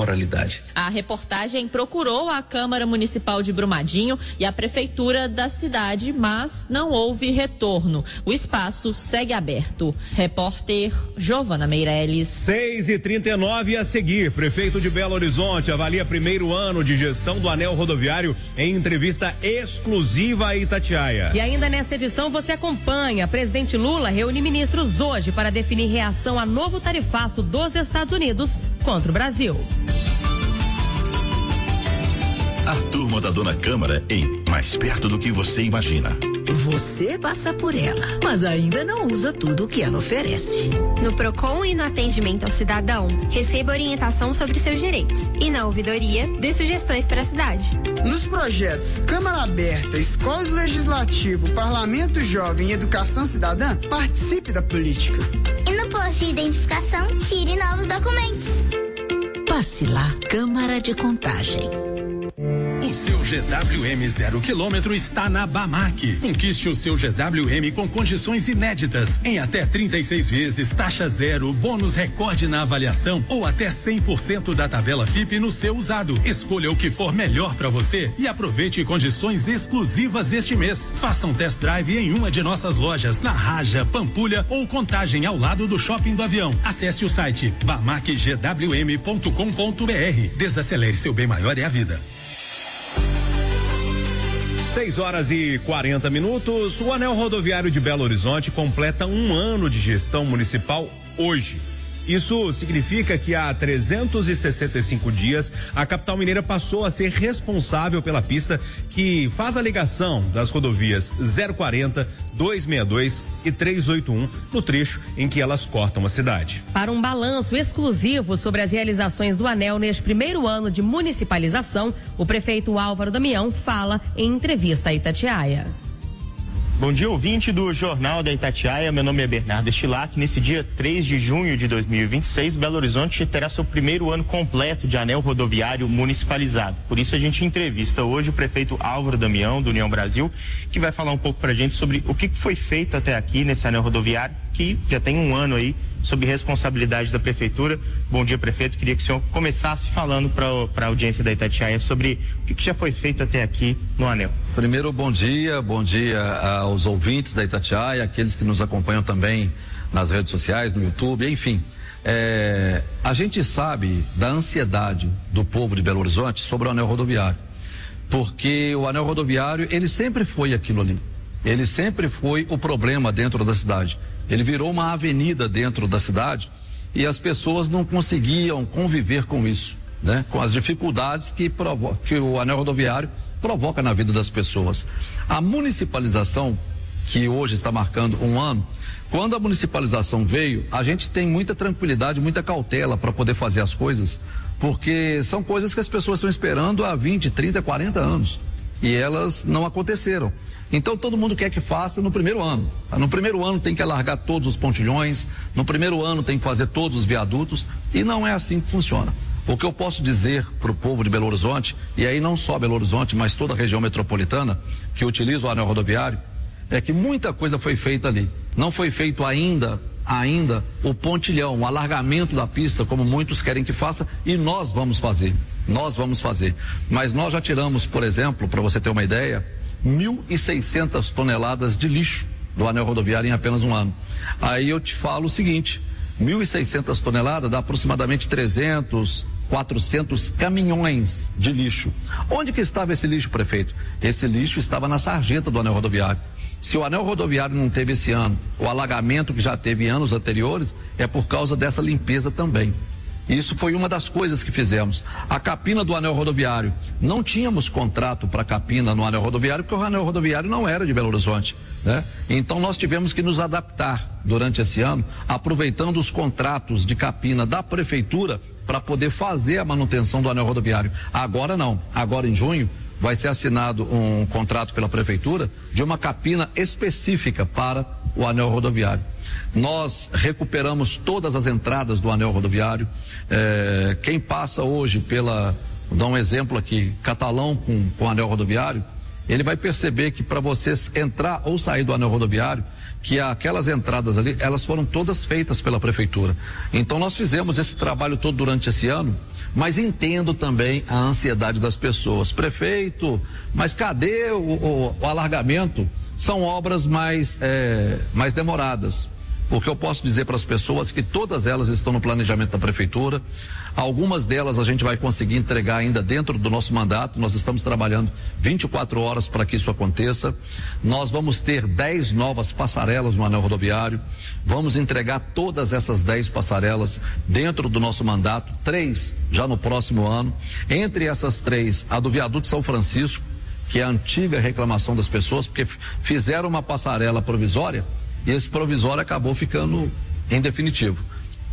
moralidade. A reportagem procurou a Câmara Municipal de Brumadinho e a Prefeitura da cidade, mas não houve retorno. O espaço segue aberto. Repórter Giovana Meirelles. 6h39 a seguir. Prefeito de Belo Horizonte avalia primeiro ano de gestão do anel rodoviário em entrevista exclusiva a Itatiaia. E ainda nesta edição você acompanha. Presidente Lula reúne ministros hoje para definir reação a novo tarifaço dos Estados Unidos contra o Brasil. A turma da Dona Câmara em Mais Perto do que Você Imagina. Você passa por ela, mas ainda não usa tudo o que ela oferece. No Procon e no atendimento ao cidadão, receba orientação sobre seus direitos. E na ouvidoria, dê sugestões para a cidade. Nos projetos Câmara Aberta, Escola Legislativo, Parlamento Jovem e Educação Cidadã, participe da política. E no posto de identificação, tire novos documentos. Passe lá, Câmara de Contagem. O seu GWM 0 km está na Bamac. Conquiste o seu GWM com condições inéditas, em até 36 vezes, taxa zero, bônus recorde na avaliação ou até 100% da tabela FIP no seu usado. Escolha o que for melhor para você e aproveite condições exclusivas este mês. Faça um test drive em uma de nossas lojas, na Raja, Pampulha ou Contagem, ao lado do Shopping do Avião. Acesse o site bamacgwm.com.br. Desacelere, seu bem maior é a vida. 6h40. O anel rodoviário de Belo Horizonte completa um ano de gestão municipal hoje. Isso significa que há 365 dias a capital mineira passou a ser responsável pela pista que faz a ligação das rodovias 040, 262 e 381 no trecho em que elas cortam a cidade. Para um balanço exclusivo sobre as realizações do anel neste primeiro ano de municipalização, o prefeito Álvaro Damião fala em entrevista a Itatiaia. Bom dia, ouvinte do Jornal da Itatiaia. Meu nome é Bernardo Estilac. Nesse dia 3 de junho de 2026, Belo Horizonte terá seu primeiro ano completo de anel rodoviário municipalizado. Por isso a gente entrevista hoje o prefeito Álvaro Damião, do União Brasil, que vai falar um pouco pra gente sobre o que foi feito até aqui nesse anel rodoviário, que já tem um ano aí, sob responsabilidade da prefeitura. Bom dia, prefeito. Queria que o senhor começasse falando para a audiência da Itatiaia sobre o que já foi feito até aqui no anel. Primeiro, bom dia aos ouvintes da Itatiaia, aqueles que nos acompanham também nas redes sociais, no YouTube, enfim. A gente sabe da ansiedade do povo de Belo Horizonte sobre o anel rodoviário, porque o anel rodoviário, ele sempre foi aquilo ali. Ele sempre foi o problema dentro da cidade. Ele virou uma avenida dentro da cidade e as pessoas não conseguiam conviver com isso, né? Com as dificuldades que o anel rodoviário provoca na vida das pessoas. A municipalização, que hoje está marcando um ano, quando a municipalização veio, a gente tem muita tranquilidade, muita cautela para poder fazer as coisas, porque são coisas que as pessoas estão esperando há 20, 30, 40 anos e elas não aconteceram. Então todo mundo quer que faça no primeiro ano. No primeiro ano tem que alargar todos os pontilhões, no primeiro ano tem que fazer todos os viadutos, e não é assim que funciona. O que eu posso dizer para o povo de Belo Horizonte, e aí não só Belo Horizonte, mas toda a região metropolitana que utiliza o anel rodoviário, é que muita coisa foi feita ali. Não foi feito ainda o pontilhão, o alargamento da pista, como muitos querem que faça, e nós vamos fazer. Mas nós já tiramos, por exemplo, para você ter uma ideia, 1.600 toneladas de lixo do anel rodoviário em apenas um ano. Aí eu te falo o seguinte, 1.600 toneladas dá aproximadamente 300, 400 caminhões de lixo. Onde que estava esse lixo, prefeito? Esse lixo estava na sarjeta do anel rodoviário. Se o anel rodoviário não teve esse ano o alagamento que já teve em anos anteriores, é por causa dessa limpeza também. Isso foi uma das coisas que fizemos. A capina do anel rodoviário, não tínhamos contrato para capina no anel rodoviário, porque o anel rodoviário não era de Belo Horizonte, né? Então nós tivemos que nos adaptar durante esse ano, aproveitando os contratos de capina da prefeitura para poder fazer a manutenção do anel rodoviário. Agora não, agora em junho vai ser assinado um contrato pela prefeitura de uma capina específica para o anel rodoviário. Nós recuperamos todas as entradas do anel rodoviário. Quem passa hoje vou dar um exemplo aqui, Catalão com o anel rodoviário, ele vai perceber que para você entrar ou sair do anel rodoviário, que aquelas entradas ali, elas foram todas feitas pela prefeitura. Então nós fizemos esse trabalho todo durante esse ano, mas entendo também a ansiedade das pessoas. Prefeito, mas cadê o alargamento? São obras mais demoradas. Porque eu posso dizer para as pessoas que todas elas estão no planejamento da prefeitura. Algumas delas a gente vai conseguir entregar ainda dentro do nosso mandato. Nós estamos trabalhando 24 horas para que isso aconteça. Nós vamos ter 10 novas passarelas no anel rodoviário. Vamos entregar todas essas 10 passarelas dentro do nosso mandato, 3 já no próximo ano. Entre essas 3, a do viaduto São Francisco, que é a antiga reclamação das pessoas, porque fizeram uma passarela provisória e esse provisório acabou ficando em definitivo.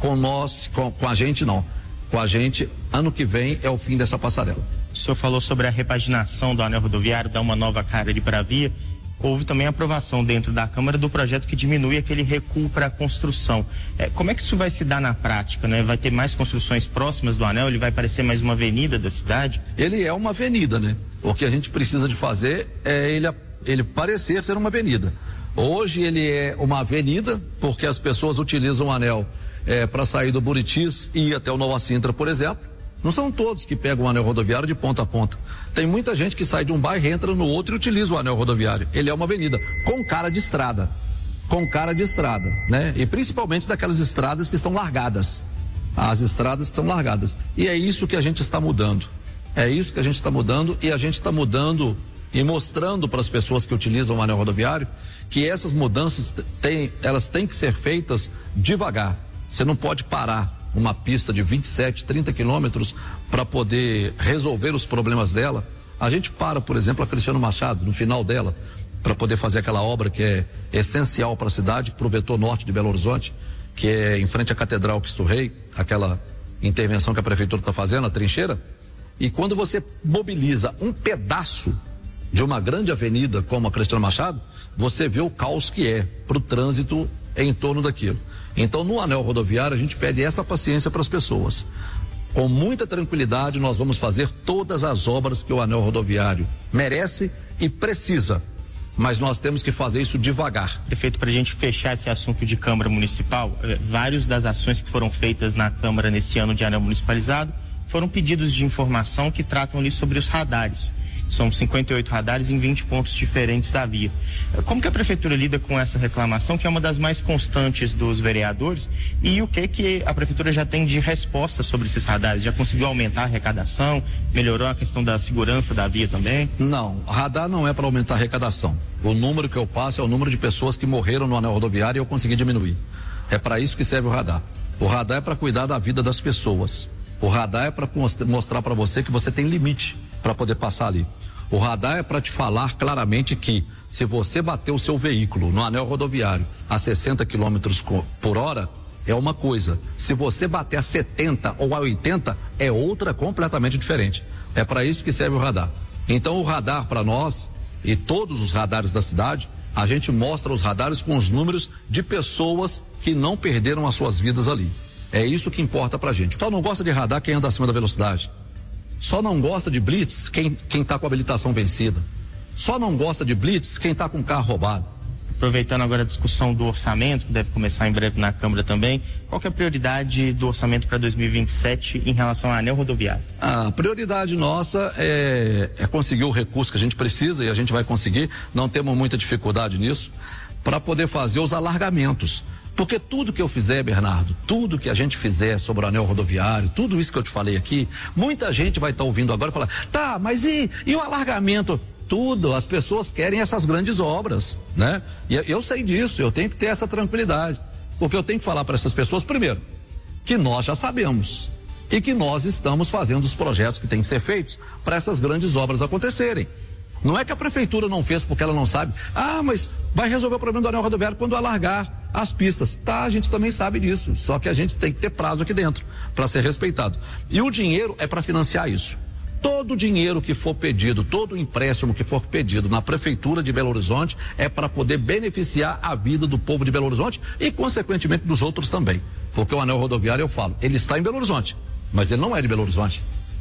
Com a gente não. Com a gente, ano que vem é o fim dessa passarela. O senhor falou sobre a repaginação do anel rodoviário, dar uma nova cara ali para a via. Houve também a aprovação dentro da Câmara do projeto que diminui aquele recuo para a construção. Como é que isso vai se dar na prática, né? Vai ter mais construções próximas do anel? Ele vai parecer mais uma avenida da cidade? Ele é uma avenida, né? O que a gente precisa de fazer é ele parecer ser uma avenida. Hoje ele é uma avenida, porque as pessoas utilizam o anel para sair do Buritis e ir até o Nova Sintra, por exemplo. Não são todos que pegam o anel rodoviário de ponta a ponta. Tem muita gente que sai de um bairro, entra no outro e utiliza o anel rodoviário. Ele é uma avenida com cara de estrada. Com cara de estrada, né? E principalmente daquelas estradas que estão largadas. As estradas que são largadas. E é isso que a gente está mudando. É isso que a gente está mudando, e a gente está mudando e mostrando para as pessoas que utilizam o anel rodoviário que essas mudanças elas têm que ser feitas devagar. Você não pode parar uma pista de 27, 30 quilômetros para poder resolver os problemas dela. A gente para, por exemplo, a Cristiano Machado, no final dela, para poder fazer aquela obra que é essencial para a cidade, para o vetor norte de Belo Horizonte, que é em frente à Catedral Cristo Rei, aquela intervenção que a prefeitura está fazendo, a trincheira. E quando você mobiliza um pedaço de uma grande avenida como a Cristiano Machado, você vê o caos que é para o trânsito em torno daquilo. Então, no anel rodoviário, a gente pede essa paciência para as pessoas. Com muita tranquilidade, nós vamos fazer todas as obras que o anel rodoviário merece e precisa. Mas nós temos que fazer isso devagar. Prefeito, para a gente fechar esse assunto de Câmara Municipal, várias das ações que foram feitas na Câmara nesse ano de anel municipalizado foram pedidos de informação que tratam ali sobre os radares. São 58 radares em 20 pontos diferentes da via. Como que a prefeitura lida com essa reclamação, que é uma das mais constantes dos vereadores, e o que a prefeitura já tem de resposta sobre esses radares? Já conseguiu aumentar a arrecadação? Melhorou a questão da segurança da via também? Não, radar não é para aumentar a arrecadação. O número que eu passo é o número de pessoas que morreram no anel rodoviário e eu consegui diminuir. É para isso que serve o radar. O radar é para cuidar da vida das pessoas. O radar é para mostrar para você que você tem limite para poder passar ali. O radar é para te falar claramente que se você bater o seu veículo no anel rodoviário a 60 km por hora, é uma coisa. Se você bater a 70 ou a 80, é outra completamente diferente. É para isso que serve o radar. Então o radar para nós e todos os radares da cidade, a gente mostra os radares com os números de pessoas que não perderam as suas vidas ali. É isso que importa pra gente. Só não gosta de radar quem anda acima da velocidade. Só não gosta de blitz quem tá com a habilitação vencida. Só não gosta de blitz quem tá com o carro roubado. Aproveitando agora a discussão do orçamento, que deve começar em breve na Câmara também, qual que é a prioridade do orçamento para 2027 em relação ao anel rodoviário? A prioridade nossa é conseguir o recurso que a gente precisa, e a gente vai conseguir, não temos muita dificuldade nisso, para poder fazer os alargamentos. Porque tudo que eu fizer, Bernardo, tudo que a gente fizer sobre o anel rodoviário, tudo isso que eu te falei aqui, muita gente vai estar ouvindo agora e falar, tá, mas e o alargamento? Tudo, as pessoas querem essas grandes obras, né? E eu sei disso, eu tenho que ter essa tranquilidade, porque eu tenho que falar para essas pessoas, primeiro, que nós já sabemos e que nós estamos fazendo os projetos que têm que ser feitos para essas grandes obras acontecerem. Não é que a prefeitura não fez porque ela não sabe. Ah, mas vai resolver o problema do anel rodoviário quando alargar as pistas. Tá, a gente também sabe disso. Só que a gente tem que ter prazo aqui dentro para ser respeitado. E o dinheiro é para financiar isso. Todo o dinheiro que for pedido, todo o empréstimo que for pedido na prefeitura de Belo Horizonte é para poder beneficiar a vida do povo de Belo Horizonte e, consequentemente, dos outros também. Porque o anel rodoviário, eu falo, ele está em Belo Horizonte, mas ele não é de Belo Horizonte.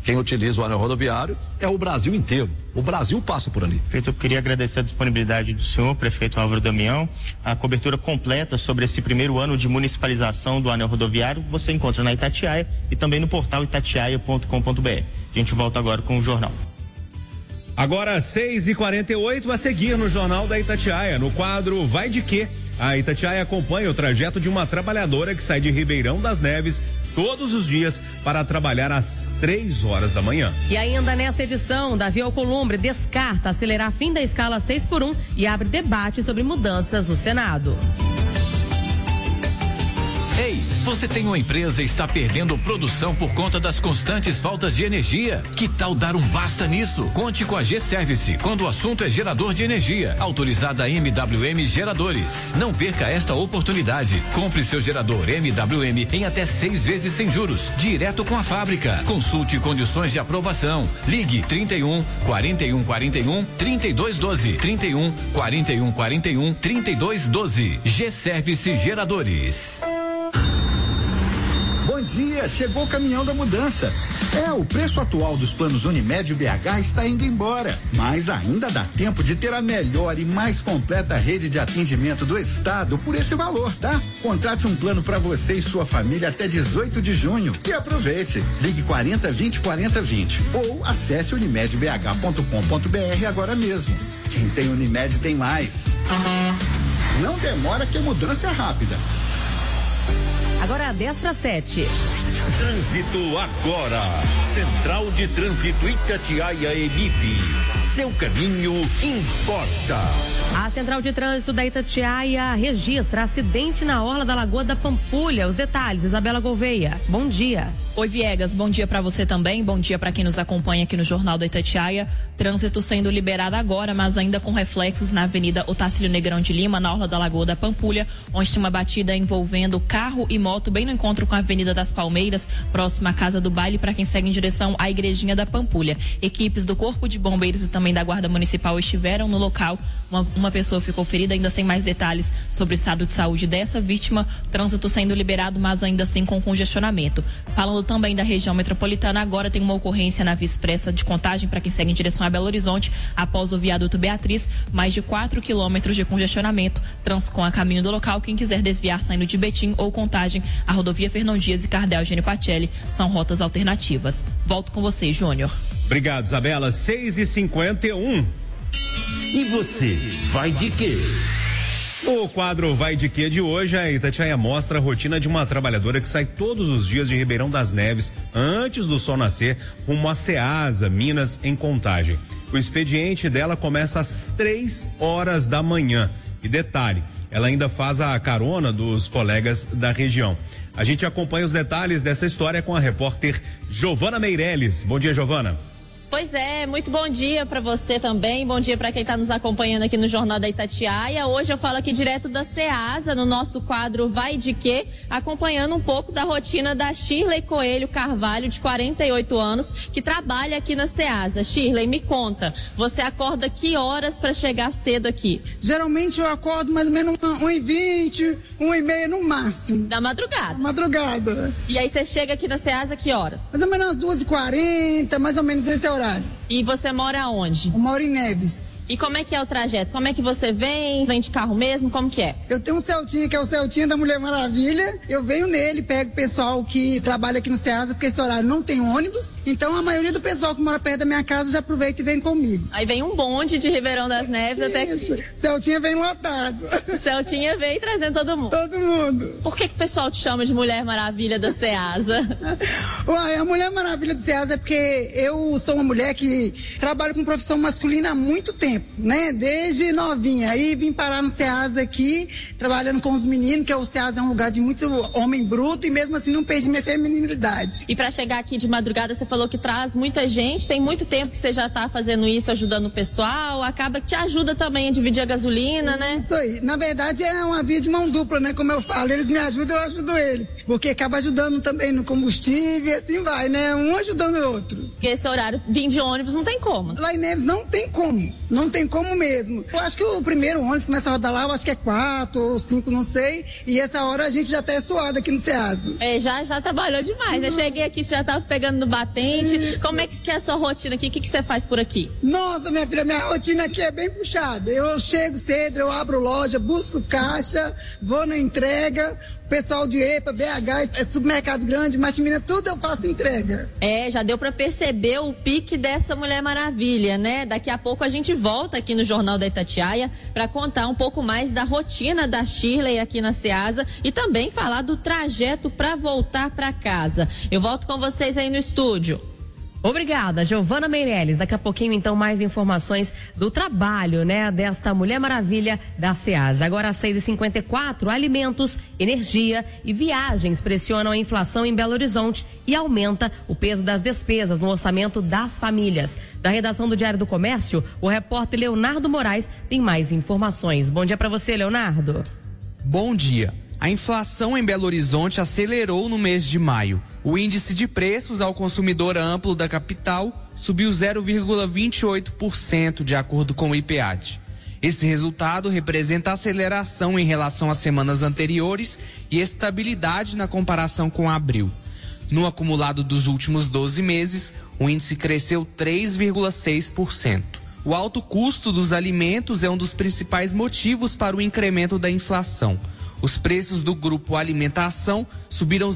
Quem utiliza o anel rodoviário é o Brasil inteiro. O Brasil passa por ali. Prefeito, eu queria agradecer a disponibilidade do senhor, prefeito Álvaro Damião. A cobertura completa sobre esse primeiro ano de municipalização do anel rodoviário você encontra na Itatiaia e também no portal itatiaia.com.br. A gente volta agora com o jornal. Agora 6h48, a seguir no Jornal da Itatiaia, no quadro Vai de Quê? A Itatiaia acompanha o trajeto de uma trabalhadora que sai de Ribeirão das Neves todos os dias para trabalhar às 3 horas da manhã. E ainda nesta edição, Davi Alcolumbre descarta acelerar fim da escala 6x1 e abre debate sobre mudanças no Senado. Ei, você tem uma empresa e está perdendo produção por conta das constantes faltas de energia? Que tal dar um basta nisso? Conte com a G-Service quando o assunto é gerador de energia. Autorizada MWM Geradores. Não perca esta oportunidade. Compre seu gerador MWM em até 6 vezes sem juros, direto com a fábrica. Consulte condições de aprovação. Ligue 31 41 41 32 12. 31 41 41 32 12. G-Service Geradores. Bom dia, chegou o caminhão da mudança. O preço atual dos planos Unimed BH está indo embora, mas ainda dá tempo de ter a melhor e mais completa rede de atendimento do estado por esse valor, tá? Contrate um plano para você e sua família até 18 de junho e aproveite. Ligue 40 20 40 20 ou acesse unimedbh.com.br agora mesmo. Quem tem Unimed tem mais. Não demora que a mudança é rápida. Agora 10:07. Trânsito agora. Central de Trânsito Itatiaia EMIP. Seu caminho importa. A Central de Trânsito da Itatiaia registra acidente na orla da Lagoa da Pampulha. Os detalhes, Isabela Gouveia. Bom dia. Oi, Viegas. Bom dia para você também. Bom dia para quem nos acompanha aqui no Jornal da Itatiaia. Trânsito sendo liberado agora, mas ainda com reflexos na Avenida Otacílio Negrão de Lima, na orla da Lagoa da Pampulha, onde tem uma batida envolvendo carro e moto bem no encontro com a Avenida das Palmeiras, próxima à Casa do Baile, para quem segue em direção à Igrejinha da Pampulha. Equipes do Corpo de Bombeiros e também da Guarda Municipal estiveram no local. Uma pessoa ficou ferida, ainda sem mais detalhes sobre o estado de saúde dessa vítima. Trânsito sendo liberado, mas ainda assim com congestionamento. Falando também da região metropolitana, agora tem uma ocorrência na Via Expressa de Contagem para quem segue em direção a Belo Horizonte, após o viaduto Beatriz, mais de 4 quilômetros de congestionamento. Transcom a caminho do local. Quem quiser desviar saindo de Betim ou Contagem, a rodovia Fernão Dias e Cardel Eugênio Pacelli são rotas alternativas. Volto com você, Júnior. Obrigado, Isabela. 6h51. E você, vai de quê? O quadro Vai de Quê de hoje, a Itatiaia mostra a rotina de uma trabalhadora que sai todos os dias de Ribeirão das Neves, antes do sol nascer, rumo a Ceasa, Minas, em Contagem. O expediente dela começa às 3 horas da manhã. E detalhe, ela ainda faz a carona dos colegas da região. A gente acompanha os detalhes dessa história com a repórter Giovana Meirelles. Bom dia, Giovana. Pois é, muito bom dia para você também, bom dia para quem está nos acompanhando aqui no Jornal da Itatiaia. Hoje eu falo aqui direto da Ceasa, no nosso quadro Vai de Quê, acompanhando um pouco da rotina da Shirley Coelho Carvalho, de 48 anos, que trabalha aqui na Ceasa. Shirley, me conta, você acorda que horas para chegar cedo aqui? Geralmente eu acordo mais ou menos 1h20, 1h30 no máximo. Da madrugada? Madrugada. E aí você chega aqui na Ceasa que horas? Mais ou menos às 2h40, mais ou menos esse é o horário. E você mora onde? Eu moro em Neves. E como é que é o trajeto? Como é que você vem? Vem de carro mesmo? Como que é? Eu tenho um Celtinha, que é o Celtinha da Mulher Maravilha. Eu venho nele, pego o pessoal que trabalha aqui no Ceasa, porque esse horário não tem ônibus. Então a maioria do pessoal que mora perto da minha casa já aproveita e vem comigo. Aí vem um bonde de Ribeirão das Neves até aqui. Celtinha vem lotado. O Celtinha vem trazendo todo mundo. Todo mundo. Por que o pessoal te chama de Mulher Maravilha da Ceasa? Uai, a Mulher Maravilha do Ceasa é porque eu sou uma mulher que trabalha com profissão masculina há muito tempo, né? Desde novinha. Aí vim parar no Ceasa aqui, trabalhando com os meninos, que o Ceasa é um lugar de muito homem bruto, e mesmo assim não perdi minha feminilidade. E para chegar aqui de madrugada, você falou que traz muita gente, tem muito tempo que você já tá fazendo isso, ajudando o pessoal, acaba que te ajuda também a dividir a gasolina, né? Isso aí. Na verdade é uma via de mão dupla, né? Como eu falo, eles me ajudam, eu ajudo eles. Porque acaba ajudando também no combustível e assim vai, né? Um ajudando o outro. Porque esse horário, vir de ônibus, não tem como. Lá em Neves não tem como. Não não tem como mesmo. Eu acho que o primeiro ônibus começa a rodar lá, eu acho que é 4 ou 5, não sei, e essa hora a gente já tá suado aqui no Ceasa. Já trabalhou demais, eu cheguei aqui, você já tava pegando no batente. Como é que é a sua rotina aqui? O que você faz por aqui? Nossa, minha filha, minha rotina aqui é bem puxada. Eu chego cedo, eu abro loja, busco caixa, vou na entrega. Pessoal de EPA, BH, supermercado grande, Martimina, tudo eu faço entrega. Já deu pra perceber o pique dessa Mulher Maravilha, né? Daqui a pouco a gente volta aqui no Jornal da Itatiaia pra contar um pouco mais da rotina da Shirley aqui na Ceasa e também falar do trajeto pra voltar pra casa. Eu volto com vocês aí no estúdio. Obrigada, Giovana Meirelles. Daqui a pouquinho, então, mais informações do trabalho, né, desta Mulher Maravilha da Ceasa. Agora, às 6h54, alimentos, energia e viagens pressionam a inflação em Belo Horizonte e aumenta o peso das despesas no orçamento das famílias. Da redação do Diário do Comércio, o repórter Leonardo Moraes tem mais informações. Bom dia para você, Leonardo. Bom dia. A inflação em Belo Horizonte acelerou no mês de maio. O índice de preços ao consumidor amplo da capital subiu 0,28%, de acordo com o IPAD. Esse resultado representa aceleração em relação às semanas anteriores e estabilidade na comparação com abril. No acumulado dos últimos 12 meses, o índice cresceu 3,6%. O alto custo dos alimentos é um dos principais motivos para o incremento da inflação. Os preços do grupo alimentação subiram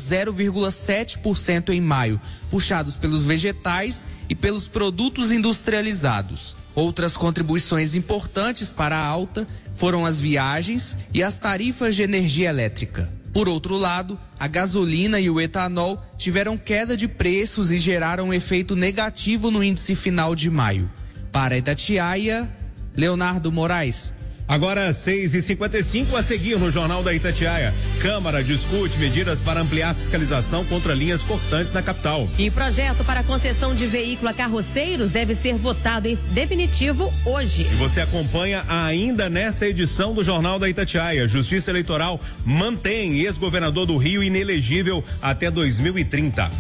0,7% em maio, puxados pelos vegetais e pelos produtos industrializados. Outras contribuições importantes para a alta foram as viagens e as tarifas de energia elétrica. Por outro lado, a gasolina e o etanol tiveram queda de preços e geraram um efeito negativo no índice final de maio. Para Itatiaia, Leonardo Moraes. Agora 6h55, a seguir no Jornal da Itatiaia. Câmara discute medidas para ampliar a fiscalização contra linhas cortantes na capital. E projeto para concessão de veículo a carroceiros deve ser votado em definitivo hoje. E você acompanha ainda nesta edição do Jornal da Itatiaia. Justiça Eleitoral mantém ex-governador do Rio inelegível até 2030.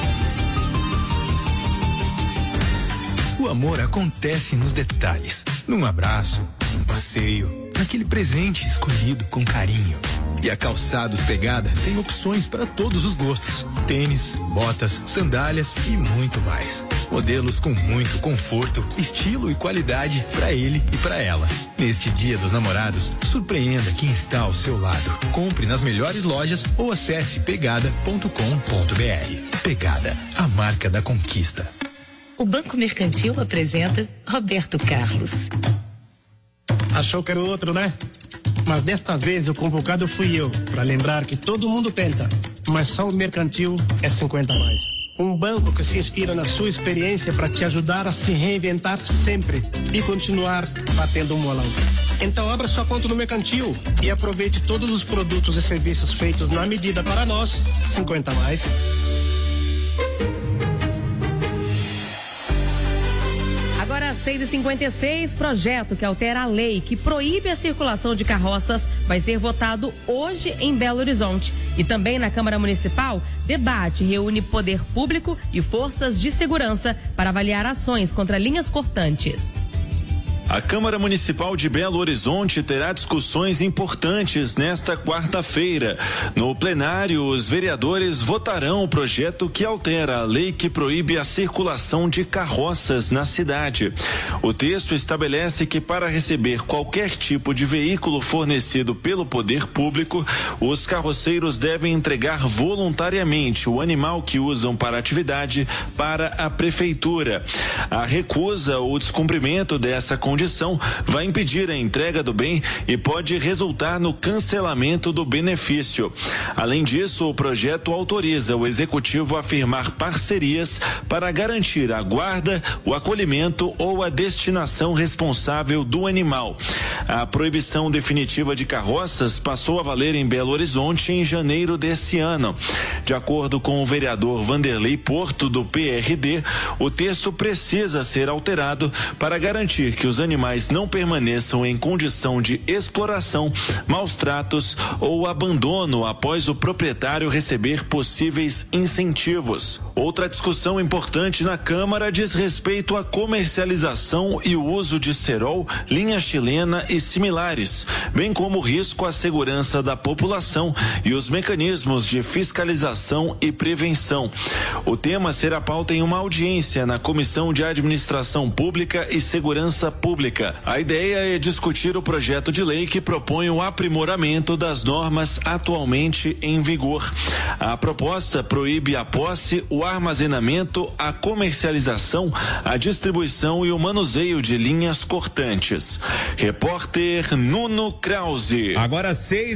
O amor acontece nos detalhes. Num abraço, num passeio, naquele presente escolhido com carinho. E a Calçados Pegada tem opções para todos os gostos. Tênis, botas, sandálias e muito mais. Modelos com muito conforto, estilo e qualidade para ele e para ela. Neste Dia dos Namorados, surpreenda quem está ao seu lado. Compre nas melhores lojas ou acesse pegada.com.br. Pegada, a marca da conquista. O Banco Mercantil apresenta Roberto Carlos. Achou que era o outro, né? Mas desta vez o convocado fui eu, para lembrar que todo mundo tenta, mas só o Mercantil é 50 a mais. Um banco que se inspira na sua experiência para te ajudar a se reinventar sempre e continuar batendo um bolão. Então abra sua conta no Mercantil e aproveite todos os produtos e serviços feitos na medida para nós, 50 a mais. Agora, 6h56, projeto que altera a lei que proíbe a circulação de carroças vai ser votado hoje em Belo Horizonte. E também na Câmara Municipal, debate reúne poder público e forças de segurança para avaliar ações contra linhas cortantes. A Câmara Municipal de Belo Horizonte terá discussões importantes nesta quarta-feira. No plenário, os vereadores votarão o projeto que altera a lei que proíbe a circulação de carroças na cidade. O texto estabelece que para receber qualquer tipo de veículo fornecido pelo poder público, os carroceiros devem entregar voluntariamente o animal que usam para a atividade para a prefeitura. A recusa ou descumprimento dessa condição vai impedir a entrega do bem e pode resultar no cancelamento do benefício. Além disso, o projeto autoriza o executivo a firmar parcerias para garantir a guarda, o acolhimento ou a destinação responsável do animal. A proibição definitiva de carroças passou a valer em Belo Horizonte em janeiro desse ano. De acordo com o vereador Vanderlei Porto, do PRD, o texto precisa ser alterado para garantir que os animais não permaneçam em condição de exploração, maus tratos ou abandono após o proprietário receber possíveis incentivos. Outra discussão importante na Câmara diz respeito à comercialização e o uso de cerol, linha chilena e similares, bem como o risco à segurança da população e os mecanismos de fiscalização e prevenção. O tema será pauta em uma audiência na Comissão de Administração Pública e Segurança Pública. A ideia é discutir o projeto de lei que propõe o aprimoramento das normas atualmente em vigor. A proposta proíbe a posse, o armazenamento, a comercialização, a distribuição e o manuseio de linhas cortantes. Repórter Nuno Krause. Agora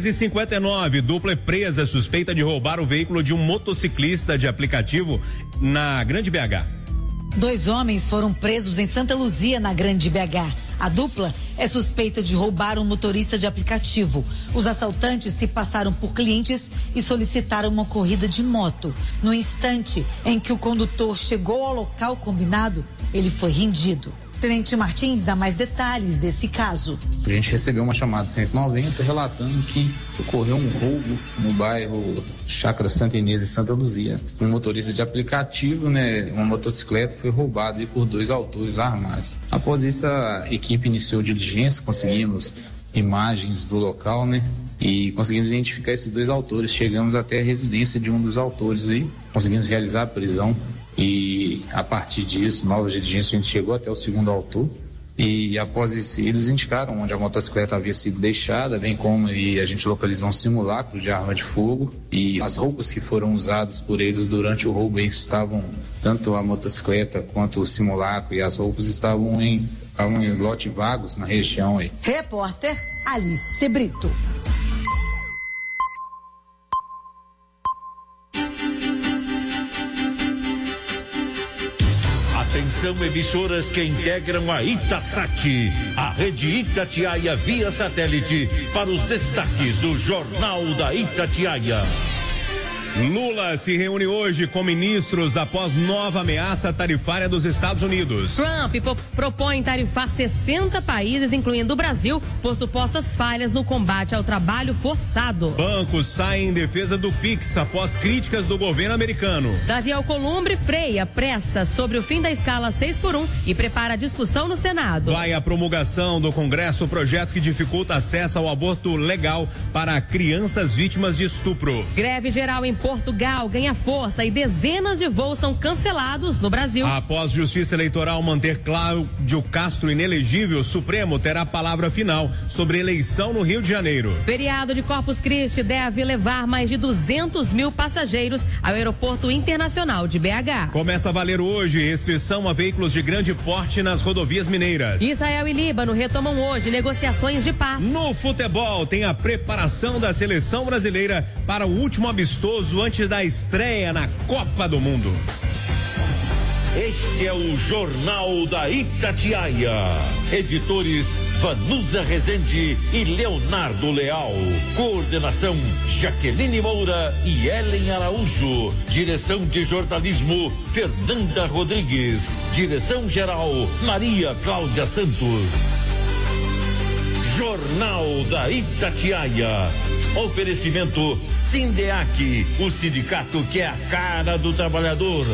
6h59, dupla é presa suspeita de roubar o veículo de um motociclista de aplicativo na Grande BH. 2 homens foram presos em Santa Luzia, na Grande BH. A dupla é suspeita de roubar um motorista de aplicativo. Os assaltantes se passaram por clientes e solicitaram uma corrida de moto. No instante em que o condutor chegou ao local combinado, ele foi rendido. Tenente Martins dá mais detalhes desse caso. A gente recebeu uma chamada 190 relatando que ocorreu um roubo no bairro Chácara Santa Inês e Santa Luzia. Um motorista de aplicativo, uma motocicleta foi roubada por 2 autores armados. Após isso, a equipe iniciou diligência, conseguimos imagens do local, e conseguimos identificar esses 2 autores. Chegamos até a residência de um dos autores e conseguimos realizar a prisão. E a partir disso, novas diligências, a gente chegou até o segundo autor e após isso eles indicaram onde a motocicleta havia sido deixada, bem como a gente localizou um simulacro de arma de fogo e as roupas que foram usadas por eles durante o roubo estavam, tanto a motocicleta quanto o simulacro e as roupas estavam em lote vagos na região. Repórter Alice Brito. Atenção, emissoras que integram a Itasat, a rede Itatiaia via satélite, para os destaques do Jornal da Itatiaia. Lula se reúne hoje com ministros após nova ameaça tarifária dos Estados Unidos. Trump propõe tarifar 60 países, incluindo o Brasil, por supostas falhas no combate ao trabalho forçado. Bancos saem em defesa do Pix após críticas do governo americano. Davi Alcolumbre freia pressa sobre o fim da escala 6x1 e prepara a discussão no Senado. Vai a promulgação do Congresso o projeto que dificulta acesso ao aborto legal para crianças vítimas de estupro. Greve geral em Portugal ganha força e dezenas de voos são cancelados no Brasil. Após Justiça Eleitoral manter Cláudio Castro inelegível, o Supremo terá a palavra final sobre eleição no Rio de Janeiro. Feriado de Corpus Christi deve levar mais de 200 mil passageiros ao Aeroporto Internacional de BH. Começa a valer hoje restrição a veículos de grande porte nas rodovias mineiras. Israel e Líbano retomam hoje negociações de paz. No futebol, tem a preparação da seleção brasileira para o último amistoso antes da estreia na Copa do Mundo. Este é o Jornal da Itatiaia. Editores Vanusa Rezende e Leonardo Leal. Coordenação Jaqueline Moura e Ellen Araújo. Direção de jornalismo Fernanda Rodrigues. Direção geral Maria Cláudia Santos. Jornal da Itatiaia. Oferecimento Sindeac, o sindicato que é a cara do trabalhador.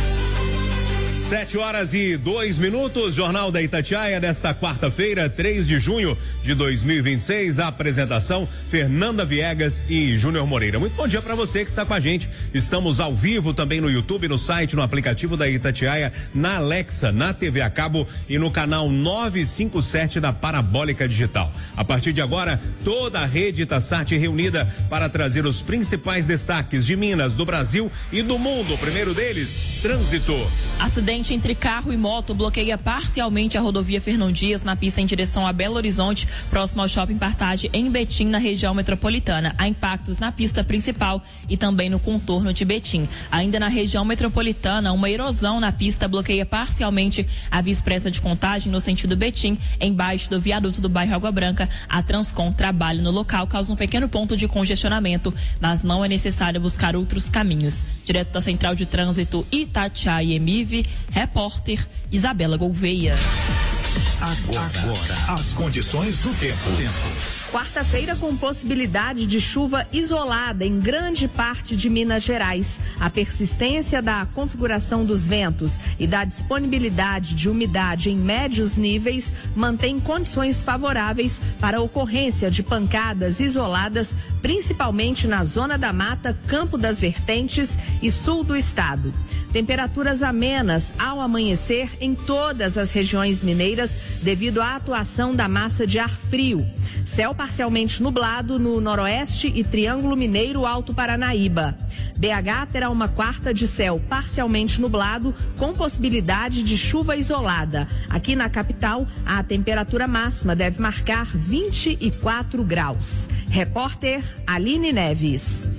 7h02, Jornal da Itatiaia desta quarta-feira, 3 de junho de 2026. A apresentação Fernanda Viegas e Júnior Moreira. Muito bom dia para você que está com a gente. Estamos ao vivo também no YouTube, no site, no aplicativo da Itatiaia, na Alexa, na TV a cabo e no canal 957 da Parabólica Digital. A partir de agora, toda a rede Itasat reunida para trazer os principais destaques de Minas, do Brasil e do mundo. O primeiro deles, trânsito. Acidente entre carro e moto bloqueia parcialmente a rodovia Fernão Dias na pista em direção a Belo Horizonte, próximo ao Shopping Partage, em Betim, na região metropolitana. Há impactos na pista principal e também no contorno de Betim. Ainda na região metropolitana, uma erosão na pista bloqueia parcialmente a via expressa de Contagem no sentido Betim, embaixo do viaduto do bairro Água Branca. A Transcom trabalha no local, causa um pequeno ponto de congestionamento, mas não é necessário buscar outros caminhos. Direto da Central de Trânsito Itatiaia e Emive, repórter Isabela Gouveia. Agora, as condições do tempo. Quarta-feira com possibilidade de chuva isolada em grande parte de Minas Gerais. A persistência da configuração dos ventos e da disponibilidade de umidade em médios níveis mantém condições favoráveis para a ocorrência de pancadas isoladas, principalmente na Zona da Mata, Campo das Vertentes e sul do estado. Temperaturas amenas ao amanhecer em todas as regiões mineiras devido à atuação da massa de ar frio. Céu parcialmente nublado no noroeste e Triângulo Mineiro Alto Paranaíba. BH terá uma quarta de céu parcialmente nublado com possibilidade de chuva isolada. Aqui na capital, a temperatura máxima deve marcar 24 graus. Repórter Aline Neves.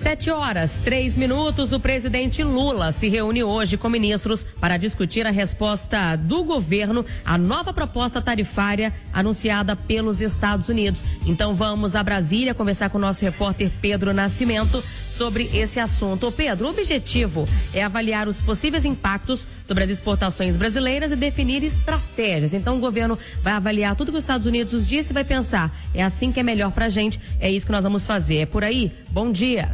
7h03. O presidente Lula se reúne hoje com ministros para discutir a resposta do governo à nova proposta tarifária anunciada pelos Estados Unidos. Então vamos a Brasília conversar com o nosso repórter Pedro Nascimento sobre esse assunto. Ô Pedro, o objetivo é avaliar os possíveis impactos sobre as exportações brasileiras e definir estratégias. Então o governo vai avaliar tudo que os Estados Unidos disse e vai pensar, é assim que é melhor pra gente, é isso que nós vamos fazer. É por aí? Bom dia.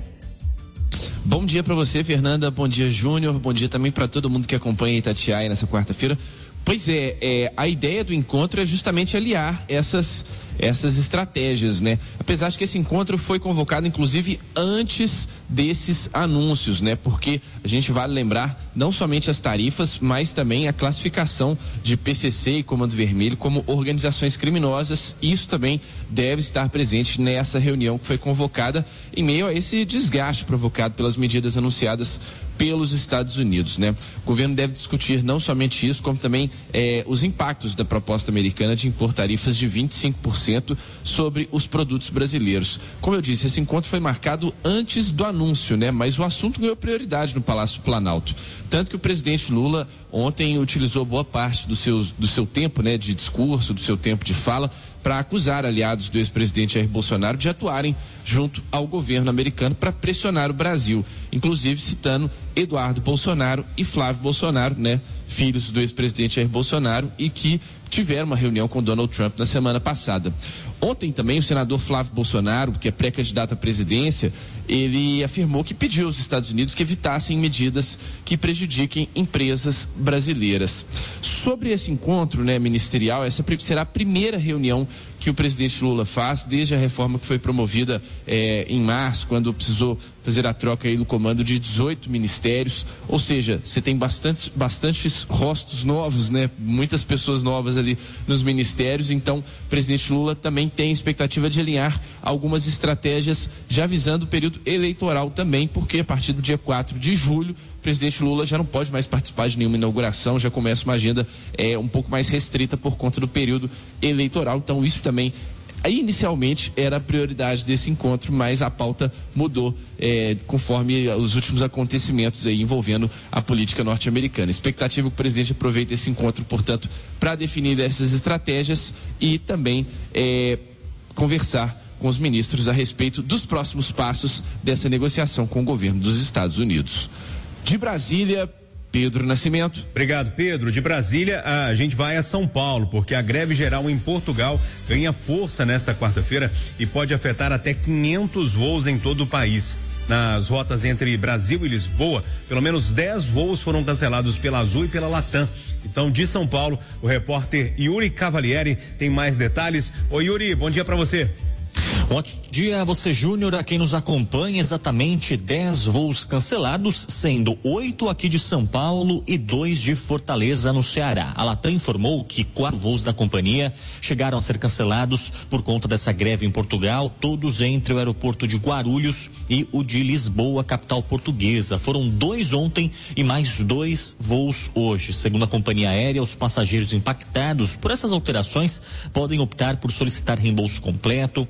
Bom dia para você, Fernanda. Bom dia, Júnior. Bom dia também para todo mundo que acompanha Itatiaia nessa quarta-feira. Pois a ideia do encontro é justamente aliar essas estratégias, né? Apesar de que esse encontro foi convocado, inclusive, antes desses anúncios, né? Porque a gente vale lembrar não somente as tarifas, mas também a classificação de PCC e Comando Vermelho como organizações criminosas. Isso também deve estar presente nessa reunião que foi convocada em meio a esse desgaste provocado pelas medidas anunciadas pelos Estados Unidos, né? O governo deve discutir não somente isso, como também os impactos da proposta americana de impor tarifas de 25% sobre os produtos brasileiros. Como eu disse, esse encontro foi marcado antes do anúncio, né? Mas o assunto ganhou prioridade no Palácio Planalto. Tanto que o presidente Lula ontem utilizou boa parte do seu tempo, né, de discurso, do seu tempo de fala, para acusar aliados do ex-presidente Jair Bolsonaro de atuarem junto ao governo americano para pressionar o Brasil, inclusive citando Eduardo Bolsonaro e Flávio Bolsonaro, né, filhos do ex-presidente Jair Bolsonaro, e que tiveram uma reunião com Donald Trump na semana passada. Ontem também o senador Flávio Bolsonaro, que é pré-candidato à presidência, ele afirmou que pediu aos Estados Unidos que evitassem medidas que prejudiquem empresas brasileiras. Sobre esse encontro, né, ministerial, essa será a primeira reunião que o presidente Lula faz desde a reforma que foi promovida em março, quando precisou fazer a troca aí do comando de 18 ministérios, ou seja, você tem bastantes rostos novos, né? Muitas pessoas novas ali nos ministérios, então o presidente Lula também tem expectativa de alinhar algumas estratégias já visando o período eleitoral também, porque a partir do dia 4 de julho o presidente Lula já não pode mais participar de nenhuma inauguração, já começa uma agenda um pouco mais restrita por conta do período eleitoral, então isso também inicialmente era a prioridade desse encontro, mas a pauta mudou conforme os últimos acontecimentos aí envolvendo a política norte-americana. Expectativa que o presidente aproveite esse encontro, portanto, para definir essas estratégias e também conversar com os ministros a respeito dos próximos passos dessa negociação com o governo dos Estados Unidos. De Brasília, Pedro Nascimento. Obrigado, Pedro. De Brasília, a gente vai a São Paulo, porque a greve geral em Portugal ganha força nesta quarta-feira e pode afetar até 500 voos em todo o país. Nas rotas entre Brasil e Lisboa, pelo menos 10 voos foram cancelados pela Azul e pela Latam. Então, de São Paulo, o repórter Yuri Cavalieri tem mais detalhes. Oi, Yuri, bom dia para você. Bom dia a você, Júnior, a quem nos acompanha. Exatamente 10 voos cancelados, sendo 8 aqui de São Paulo e 2 de Fortaleza, no Ceará. A Latam informou que 4 voos da companhia chegaram a ser cancelados por conta dessa greve em Portugal, todos entre o aeroporto de Guarulhos e o de Lisboa, capital portuguesa. Foram 2 ontem e mais 2 voos hoje. Segundo a companhia aérea, os passageiros impactados por essas alterações podem optar por solicitar reembolso completo, alterar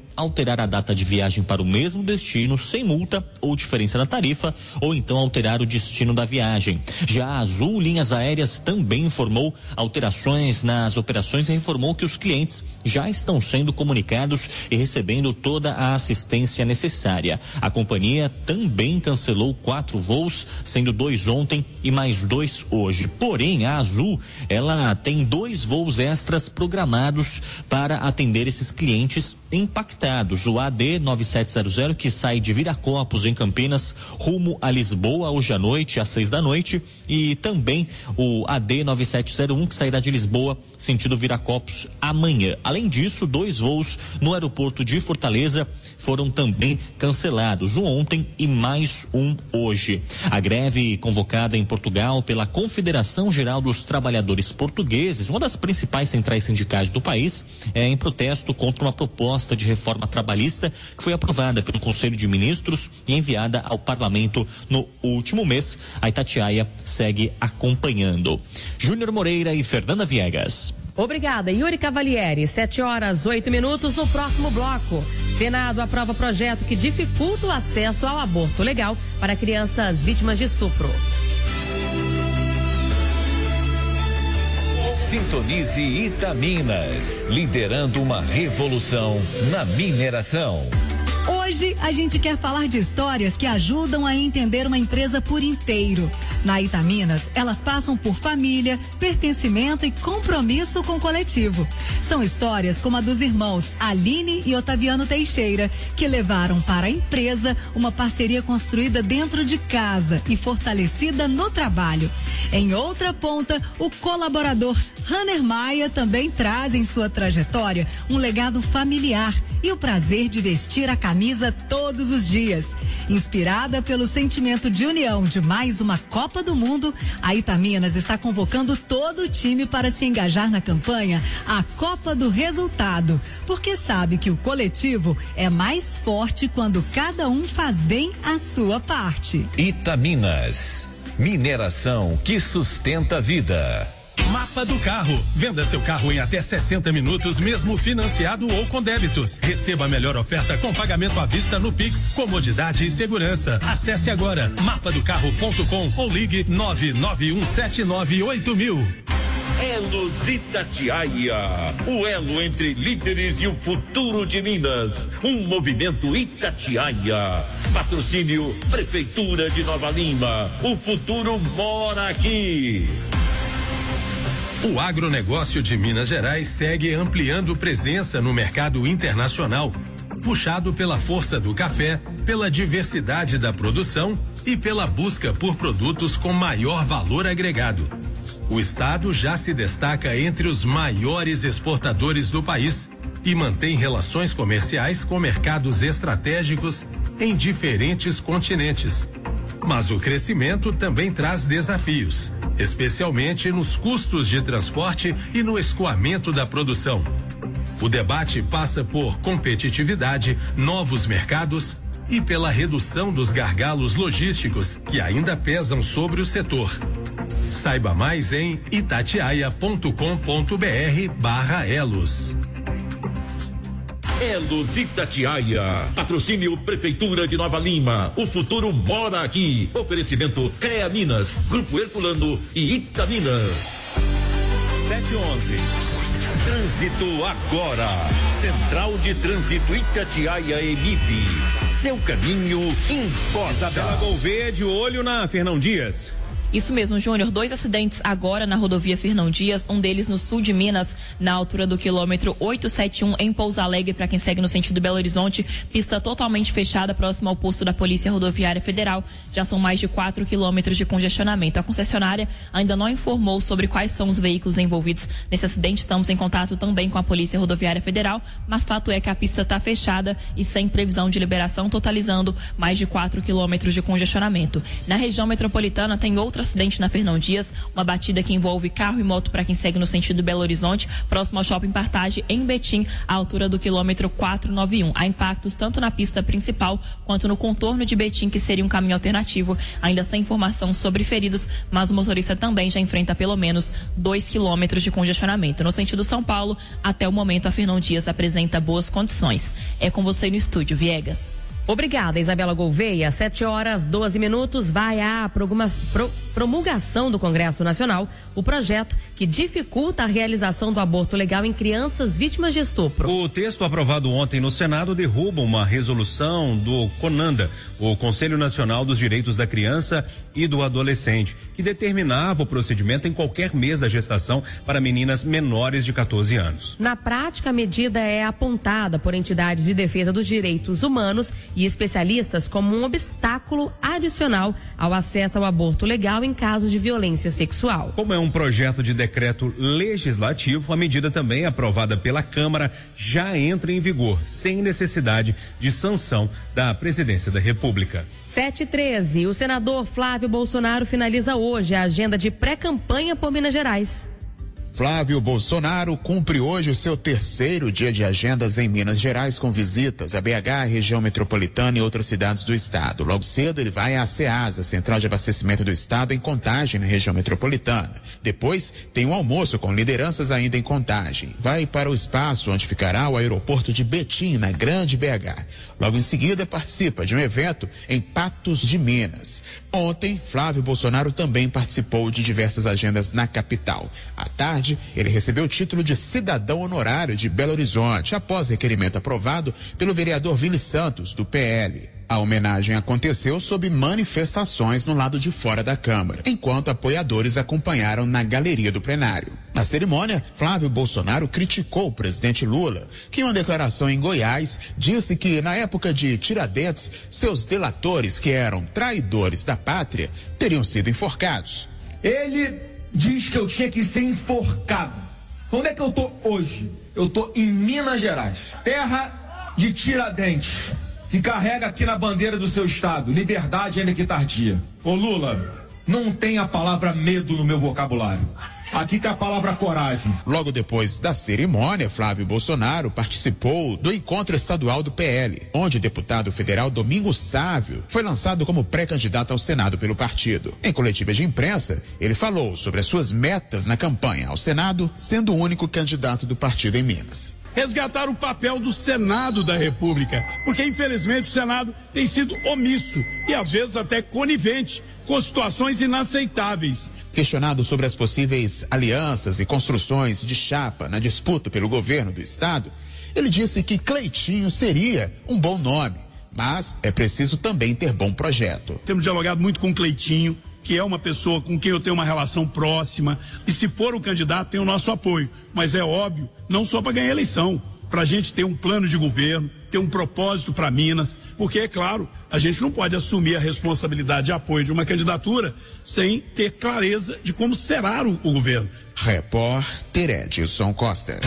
alterar a data de viagem para o mesmo destino sem multa ou diferença na tarifa, ou então alterar o destino da viagem. Já a Azul Linhas Aéreas também informou alterações nas operações e informou que os clientes já estão sendo comunicados e recebendo toda a assistência necessária. A companhia também cancelou 4 voos, sendo 2 ontem e mais 2 hoje. Porém, a Azul, ela tem 2 voos extras programados para atender esses clientes impactados. O AD 9700, que sai de Viracopos, em Campinas, rumo a Lisboa hoje à noite, às 6 da noite, e também o AD 9701, que sairá de Lisboa, sentido Viracopos, amanhã. Além disso, 2 voos no aeroporto de Fortaleza foram também cancelados, um ontem e mais um hoje. A greve convocada em Portugal pela Confederação Geral dos Trabalhadores Portugueses, uma das principais centrais sindicais do país, é em protesto contra uma proposta de reforma trabalhista que foi aprovada pelo Conselho de Ministros e enviada ao Parlamento no último mês. A Itatiaia segue acompanhando. Júnior Moreira e Fernanda Viegas. Obrigada, Yuri Cavalieri. 7h08 no próximo bloco. Senado aprova projeto que dificulta o acesso ao aborto legal para crianças vítimas de estupro. Sintonize Itaminas, liderando uma revolução na mineração. Hoje a gente quer falar de histórias que ajudam a entender uma empresa por inteiro. Na Itaminas, elas passam por família, pertencimento e compromisso com o coletivo. São histórias como a dos irmãos Aline e Otaviano Teixeira, que levaram para a empresa uma parceria construída dentro de casa e fortalecida no trabalho. Em outra ponta, o colaborador Hanner Maia também traz em sua trajetória um legado familiar e o prazer de vestir a camisa todos os dias. Inspirada pelo sentimento de união de mais uma Copa do Mundo, a Itaminas está convocando todo o time para se engajar na campanha A Copa do Resultado, porque sabe que o coletivo é mais forte quando cada um faz bem a sua parte. Itaminas, mineração que sustenta a vida. Mapa do Carro. Venda seu carro em até 60 minutos, mesmo financiado ou com débitos. Receba a melhor oferta com pagamento à vista no Pix, comodidade e segurança. Acesse agora mapadocarro.com ou ligue 991798000. Elos Itatiaia, o elo entre líderes e o futuro de Minas. Um movimento Itatiaia. Patrocínio Prefeitura de Nova Lima. O futuro mora aqui. O agronegócio de Minas Gerais segue ampliando presença no mercado internacional, puxado pela força do café, pela diversidade da produção e pela busca por produtos com maior valor agregado. O estado já se destaca entre os maiores exportadores do país e mantém relações comerciais com mercados estratégicos em diferentes continentes. Mas o crescimento também traz desafios, especialmente nos custos de transporte e no escoamento da produção. O debate passa por competitividade, novos mercados e pela redução dos gargalos logísticos que ainda pesam sobre o setor. Saiba mais em itatiaia.com.br/elos. Elos Itatiaia, patrocínio Prefeitura de Nova Lima, o futuro mora aqui. Oferecimento CREA Minas, Grupo Herculano e Itaminas. 7h11. Trânsito agora. Central de Trânsito Itatiaia Emip. Seu caminho importa. Isabela Gouveia de olho na Fernão Dias. Isso mesmo, Júnior. 2 acidentes agora na rodovia Fernão Dias, um deles no sul de Minas, na altura do quilômetro 871 em Pouso Alegre, para quem segue no sentido Belo Horizonte, pista totalmente fechada próximo ao posto da Polícia Rodoviária Federal. Já são mais de 4 quilômetros de congestionamento. A concessionária ainda não informou sobre quais são os veículos envolvidos nesse acidente. Estamos em contato também com a Polícia Rodoviária Federal, mas fato é que a pista está fechada e sem previsão de liberação, totalizando mais de 4 quilômetros de congestionamento. Na região metropolitana tem outras acidente na Fernão Dias, uma batida que envolve carro e moto para quem segue no sentido Belo Horizonte, próximo ao Shopping Partage, em Betim, à altura do quilômetro 491. Há impactos tanto na pista principal quanto no contorno de Betim, que seria um caminho alternativo, ainda sem informação sobre feridos, mas o motorista também já enfrenta pelo menos 2 quilômetros de congestionamento. No sentido São Paulo, até o momento a Fernão Dias apresenta boas condições. É com você no estúdio, Viegas. Obrigada, Isabela Gouveia. 7h12, vai à promulgação do Congresso Nacional o projeto que dificulta a realização do aborto legal em crianças vítimas de estupro. O texto aprovado ontem no Senado derruba uma resolução do CONANDA, o Conselho Nacional dos Direitos da Criança e do Adolescente, que determinava o procedimento em qualquer mês da gestação para meninas menores de 14 anos. Na prática, a medida é apontada por entidades de defesa dos direitos humanos e especialistas como um obstáculo adicional ao acesso ao aborto legal em casos de violência sexual. Como é um projeto de decreto legislativo, a medida também aprovada pela Câmara já entra em vigor, sem necessidade de sanção da Presidência da República. 7h13, o senador Flávio Bolsonaro finaliza hoje a agenda de pré-campanha por Minas Gerais. Flávio Bolsonaro cumpre hoje o seu 3º dia de agendas em Minas Gerais, com visitas a BH, região metropolitana e outras cidades do estado. Logo cedo ele vai à CEASA, Central de Abastecimento do Estado, em Contagem, na região metropolitana. Depois tem um almoço com lideranças ainda em Contagem. Vai para o espaço onde ficará o aeroporto de Betim, na Grande BH. Logo em seguida participa de um evento em Patos de Minas. Ontem, Flávio Bolsonaro também participou de diversas agendas na capital. À tarde, ele recebeu o título de cidadão honorário de Belo Horizonte, após requerimento aprovado pelo vereador Vili Santos, do PL. A homenagem aconteceu sob manifestações no lado de fora da Câmara, enquanto apoiadores acompanharam na galeria do plenário. Na cerimônia, Flávio Bolsonaro criticou o presidente Lula, que em uma declaração em Goiás disse que na época de Tiradentes, seus delatores, que eram traidores da pátria, teriam sido enforcados. Ele diz que eu tinha que ser enforcado. Onde é que eu tô hoje? Eu tô em Minas Gerais, terra de Tiradentes, que carrega aqui na bandeira do seu estado, liberdade ainda que tardia. Ô Lula, não tem a palavra medo no meu vocabulário. Aqui tem a palavra coragem. Logo depois da cerimônia, Flávio Bolsonaro participou do encontro estadual do PL, onde o deputado federal Domingos Sávio foi lançado como pré-candidato ao Senado pelo partido. Em coletiva de imprensa, ele falou sobre as suas metas na campanha ao Senado, sendo o único candidato do partido em Minas. Resgatar o papel do Senado da República, porque infelizmente o Senado tem sido omisso e às vezes até conivente com situações inaceitáveis. Questionado sobre as possíveis alianças e construções de chapa na disputa pelo governo do estado, ele disse que Cleitinho seria um bom nome, mas é preciso também ter bom projeto. Temos dialogado muito com Cleitinho, que é uma pessoa com quem eu tenho uma relação próxima, e se for o candidato tem o nosso apoio, mas é óbvio, não só para ganhar a eleição, para a gente ter um plano de governo, ter um propósito para Minas, porque é claro, a gente não pode assumir a responsabilidade de apoio de uma candidatura sem ter clareza de como será o governo. Repórter Edson Costa.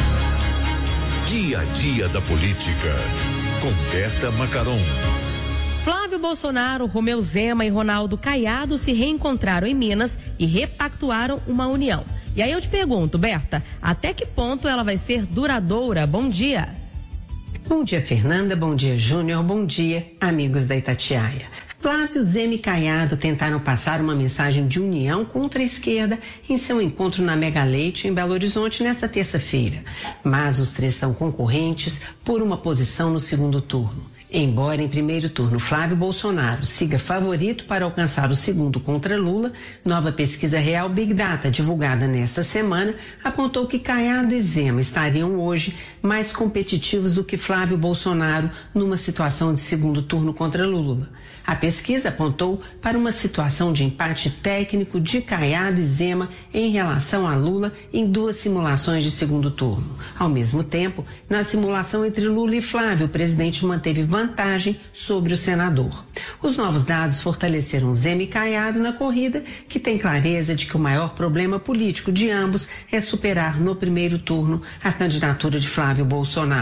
Dia a dia da política, com Berta Macaron. Flávio Bolsonaro, Romeu Zema e Ronaldo Caiado se reencontraram em Minas e repactuaram uma união. E aí eu te pergunto, Berta, até que ponto ela vai ser duradoura? Bom dia. Bom dia, Fernanda. Bom dia, Júnior. Bom dia, amigos da Itatiaia. Flávio, Zema e Caiado tentaram passar uma mensagem de união contra a esquerda em seu encontro na Mega Leite, em Belo Horizonte, nesta terça-feira. Mas os três são concorrentes por uma posição no segundo turno. Embora em primeiro turno Flávio Bolsonaro siga favorito para alcançar o segundo contra Lula, nova pesquisa Real Big Data divulgada nesta semana apontou que Caiado e Zema estariam hoje mais competitivos do que Flávio Bolsonaro numa situação de segundo turno contra Lula. A pesquisa apontou para uma situação de empate técnico de Caiado e Zema em relação a Lula em duas simulações de segundo turno. Ao mesmo tempo, na simulação entre Lula e Flávio, o presidente manteve vantagem sobre o senador. Os novos dados fortaleceram Zema e Caiado na corrida, que tem clareza de que o maior problema político de ambos é superar no primeiro turno a candidatura de Flávio Bolsonaro.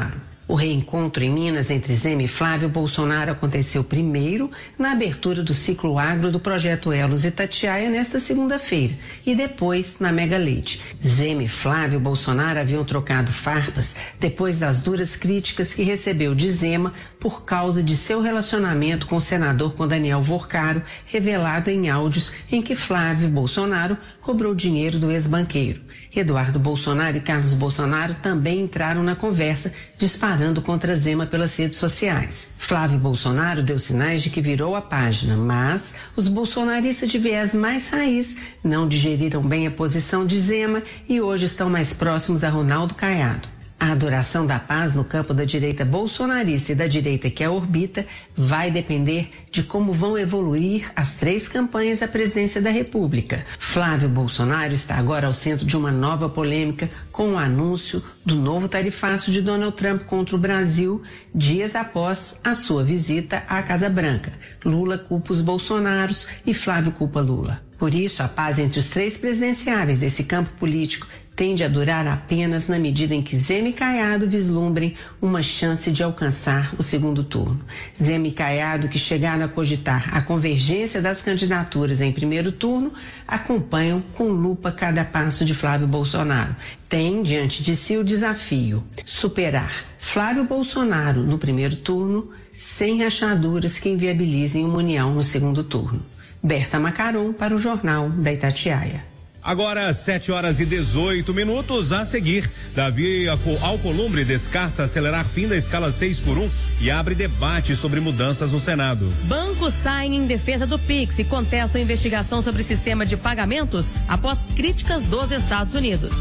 O reencontro em Minas entre Zema e Flávio Bolsonaro aconteceu primeiro na abertura do ciclo agro do projeto Elos Itatiaia nesta segunda-feira e depois na Mega Leite. Zema e Flávio Bolsonaro haviam trocado farpas depois das duras críticas que recebeu de Zema por causa de seu relacionamento com o senador com Daniel Vorcaro, revelado em áudios em que Flávio Bolsonaro cobrou dinheiro do ex-banqueiro. Eduardo Bolsonaro e Carlos Bolsonaro também entraram na conversa, disparando contra Zema pelas redes sociais. Flávio Bolsonaro deu sinais de que virou a página, mas os bolsonaristas de viés mais raiz não digeriram bem a posição de Zema e hoje estão mais próximos a Ronaldo Caiado. A adoração da paz no campo da direita bolsonarista e da direita que a orbita vai depender de como vão evoluir as 3 campanhas à presidência da República. Flávio Bolsonaro está agora ao centro de uma nova polêmica com o anúncio do novo tarifaço de Donald Trump contra o Brasil, dias após a sua visita à Casa Branca. Lula culpa os Bolsonaros e Flávio culpa Lula. Por isso, a paz entre os 3 presidenciáveis desse campo político tende a durar apenas na medida em que Zema e Caiado vislumbrem uma chance de alcançar o segundo turno. Zema e Caiado, que chegaram a cogitar a convergência das candidaturas em primeiro turno, acompanham com lupa cada passo de Flávio Bolsonaro. Tem diante de si o desafio: superar Flávio Bolsonaro no primeiro turno, sem rachaduras que inviabilizem uma união no segundo turno. Berta Macaron para o Jornal da Itatiaia. Agora, 7h18. A seguir, Davi Alcolumbre descarta acelerar fim da escala 6x1 e abre debate sobre mudanças no Senado. Bancos saem em defesa do Pix e contestam a investigação sobre sistema de pagamentos após críticas dos Estados Unidos.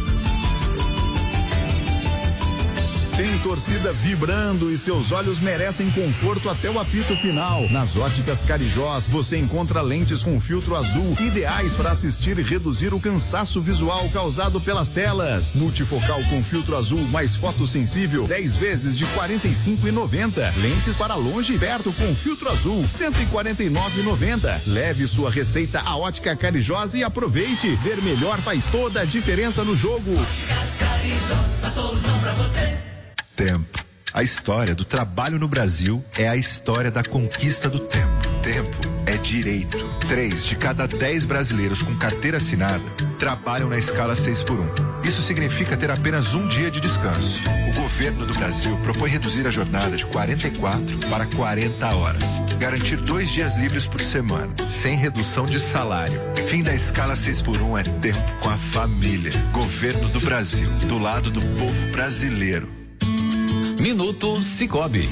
Tem torcida vibrando e seus olhos merecem conforto até o apito final. Nas Óticas Carijós, você encontra lentes com filtro azul, ideais para assistir e reduzir o cansaço visual causado pelas telas. Multifocal com filtro azul mais fotossensível, 10 vezes de R$ 45,90. Lentes para longe e perto com filtro azul, R$ 149,90. Leve sua receita à Ótica Carijós e aproveite. Ver melhor faz toda a diferença no jogo. Óticas Carijós, a solução para você. Tempo. A história do trabalho no Brasil é a história da conquista do tempo. Tempo é direito. 3 de cada 10 brasileiros com carteira assinada trabalham na escala 6x1. Isso significa ter apenas um dia de descanso. O governo do Brasil propõe reduzir a jornada de 44 para 40 horas. Garantir 2 dias livres por semana, sem redução de salário. Fim da escala 6x1 é tempo com a família. Governo do Brasil, do lado do povo brasileiro. Minuto Sicoob.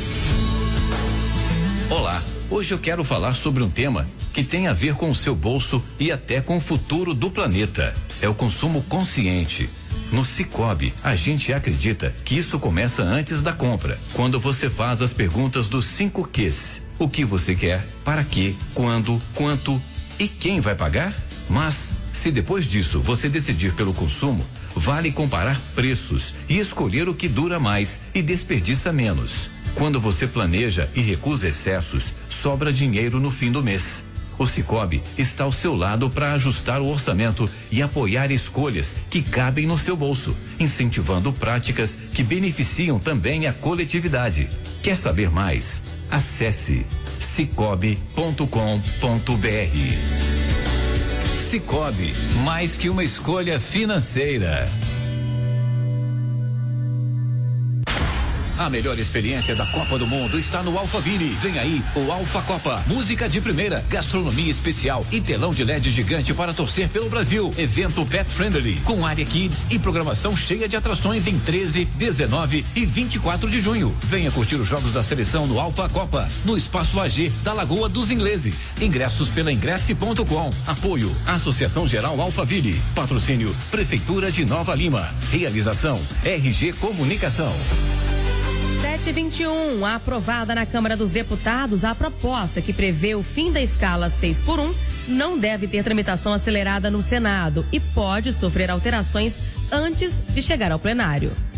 Olá, hoje eu quero falar sobre um tema que tem a ver com o seu bolso e até com o futuro do planeta. É o consumo consciente. No Sicoob, a gente acredita que isso começa antes da compra, quando você faz as perguntas dos 5 Qs. O que você quer, para quê, quando, quanto e quem vai pagar? Mas, se depois disso você decidir pelo consumo, vale comparar preços e escolher o que dura mais e desperdiça menos. Quando você planeja e recusa excessos, sobra dinheiro no fim do mês. O Sicoob está ao seu lado para ajustar o orçamento e apoiar escolhas que cabem no seu bolso, incentivando práticas que beneficiam também a coletividade. Quer saber mais? Acesse sicoob.com.br. Sicoob, mais que uma escolha financeira. A melhor experiência da Copa do Mundo está no Alphaville. Vem aí o Alpha Copa. Música de primeira, gastronomia especial e telão de LED gigante para torcer pelo Brasil. Evento pet friendly, com área kids e programação cheia de atrações em 13, 19 e 24 de junho. Venha curtir os jogos da seleção no Alpha Copa, no Espaço AG da Lagoa dos Ingleses. Ingressos pela ingresse.com. Apoio Associação Geral Alphaville. Patrocínio Prefeitura de Nova Lima. Realização RG Comunicação. 7h21, aprovada na Câmara dos Deputados, a proposta que prevê o fim da escala 6x1 não deve ter tramitação acelerada no Senado e pode sofrer alterações antes de chegar ao plenário.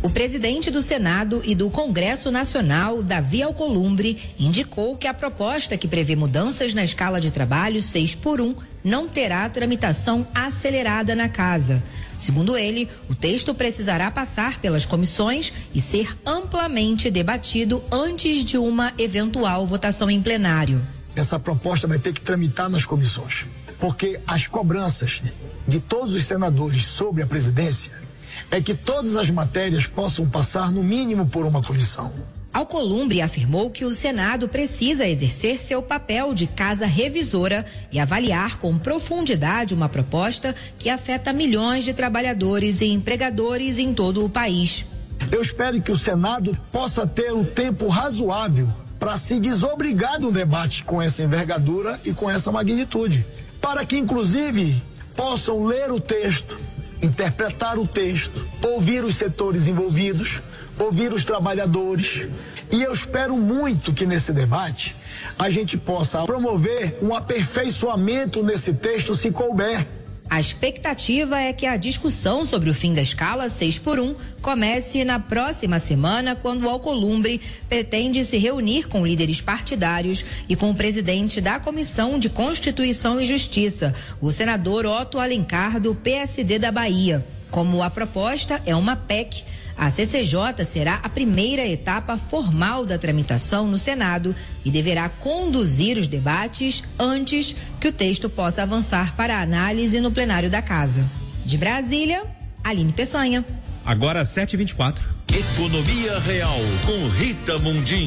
O presidente do Senado e do Congresso Nacional, Davi Alcolumbre, indicou que a proposta que prevê mudanças na escala de trabalho 6x1 não terá tramitação acelerada na casa. Segundo ele, o texto precisará passar pelas comissões e ser amplamente debatido antes de uma eventual votação em plenário. Essa proposta vai ter que tramitar nas comissões, porque as cobranças de todos os senadores sobre a presidência é que todas as matérias possam passar no mínimo por uma comissão. Alcolumbre afirmou que o Senado precisa exercer seu papel de casa revisora e avaliar com profundidade uma proposta que afeta milhões de trabalhadores e empregadores em todo o país. Eu espero que o Senado possa ter um tempo razoável para se desobrigar do debate com essa envergadura e com essa magnitude, para que inclusive possam ler o texto, interpretar o texto, ouvir os setores envolvidos, ouvir os trabalhadores. E eu espero muito que nesse debate a gente possa promover um aperfeiçoamento nesse texto, se couber. A expectativa é que a discussão sobre o fim da escala 6x1 comece na próxima semana, quando o Alcolumbre pretende se reunir com líderes partidários e com o presidente da Comissão de Constituição e Justiça, o senador Otto Alencar, do PSD da Bahia. Como a proposta é uma PEC, a CCJ será a primeira etapa formal da tramitação no Senado e deverá conduzir os debates antes que o texto possa avançar para análise no plenário da Casa. De Brasília, Aline Peçanha. Agora 7h24. Economia Real com Rita Mundim.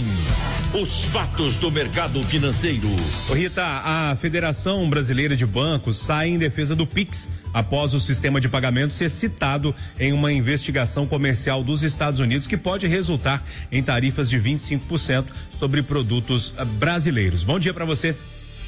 Os fatos do mercado financeiro. Ô Rita, a Federação Brasileira de Bancos sai em defesa do Pix após o sistema de pagamento ser citado em uma investigação comercial dos Estados Unidos que pode resultar em tarifas de 25% sobre produtos brasileiros. Bom dia para você.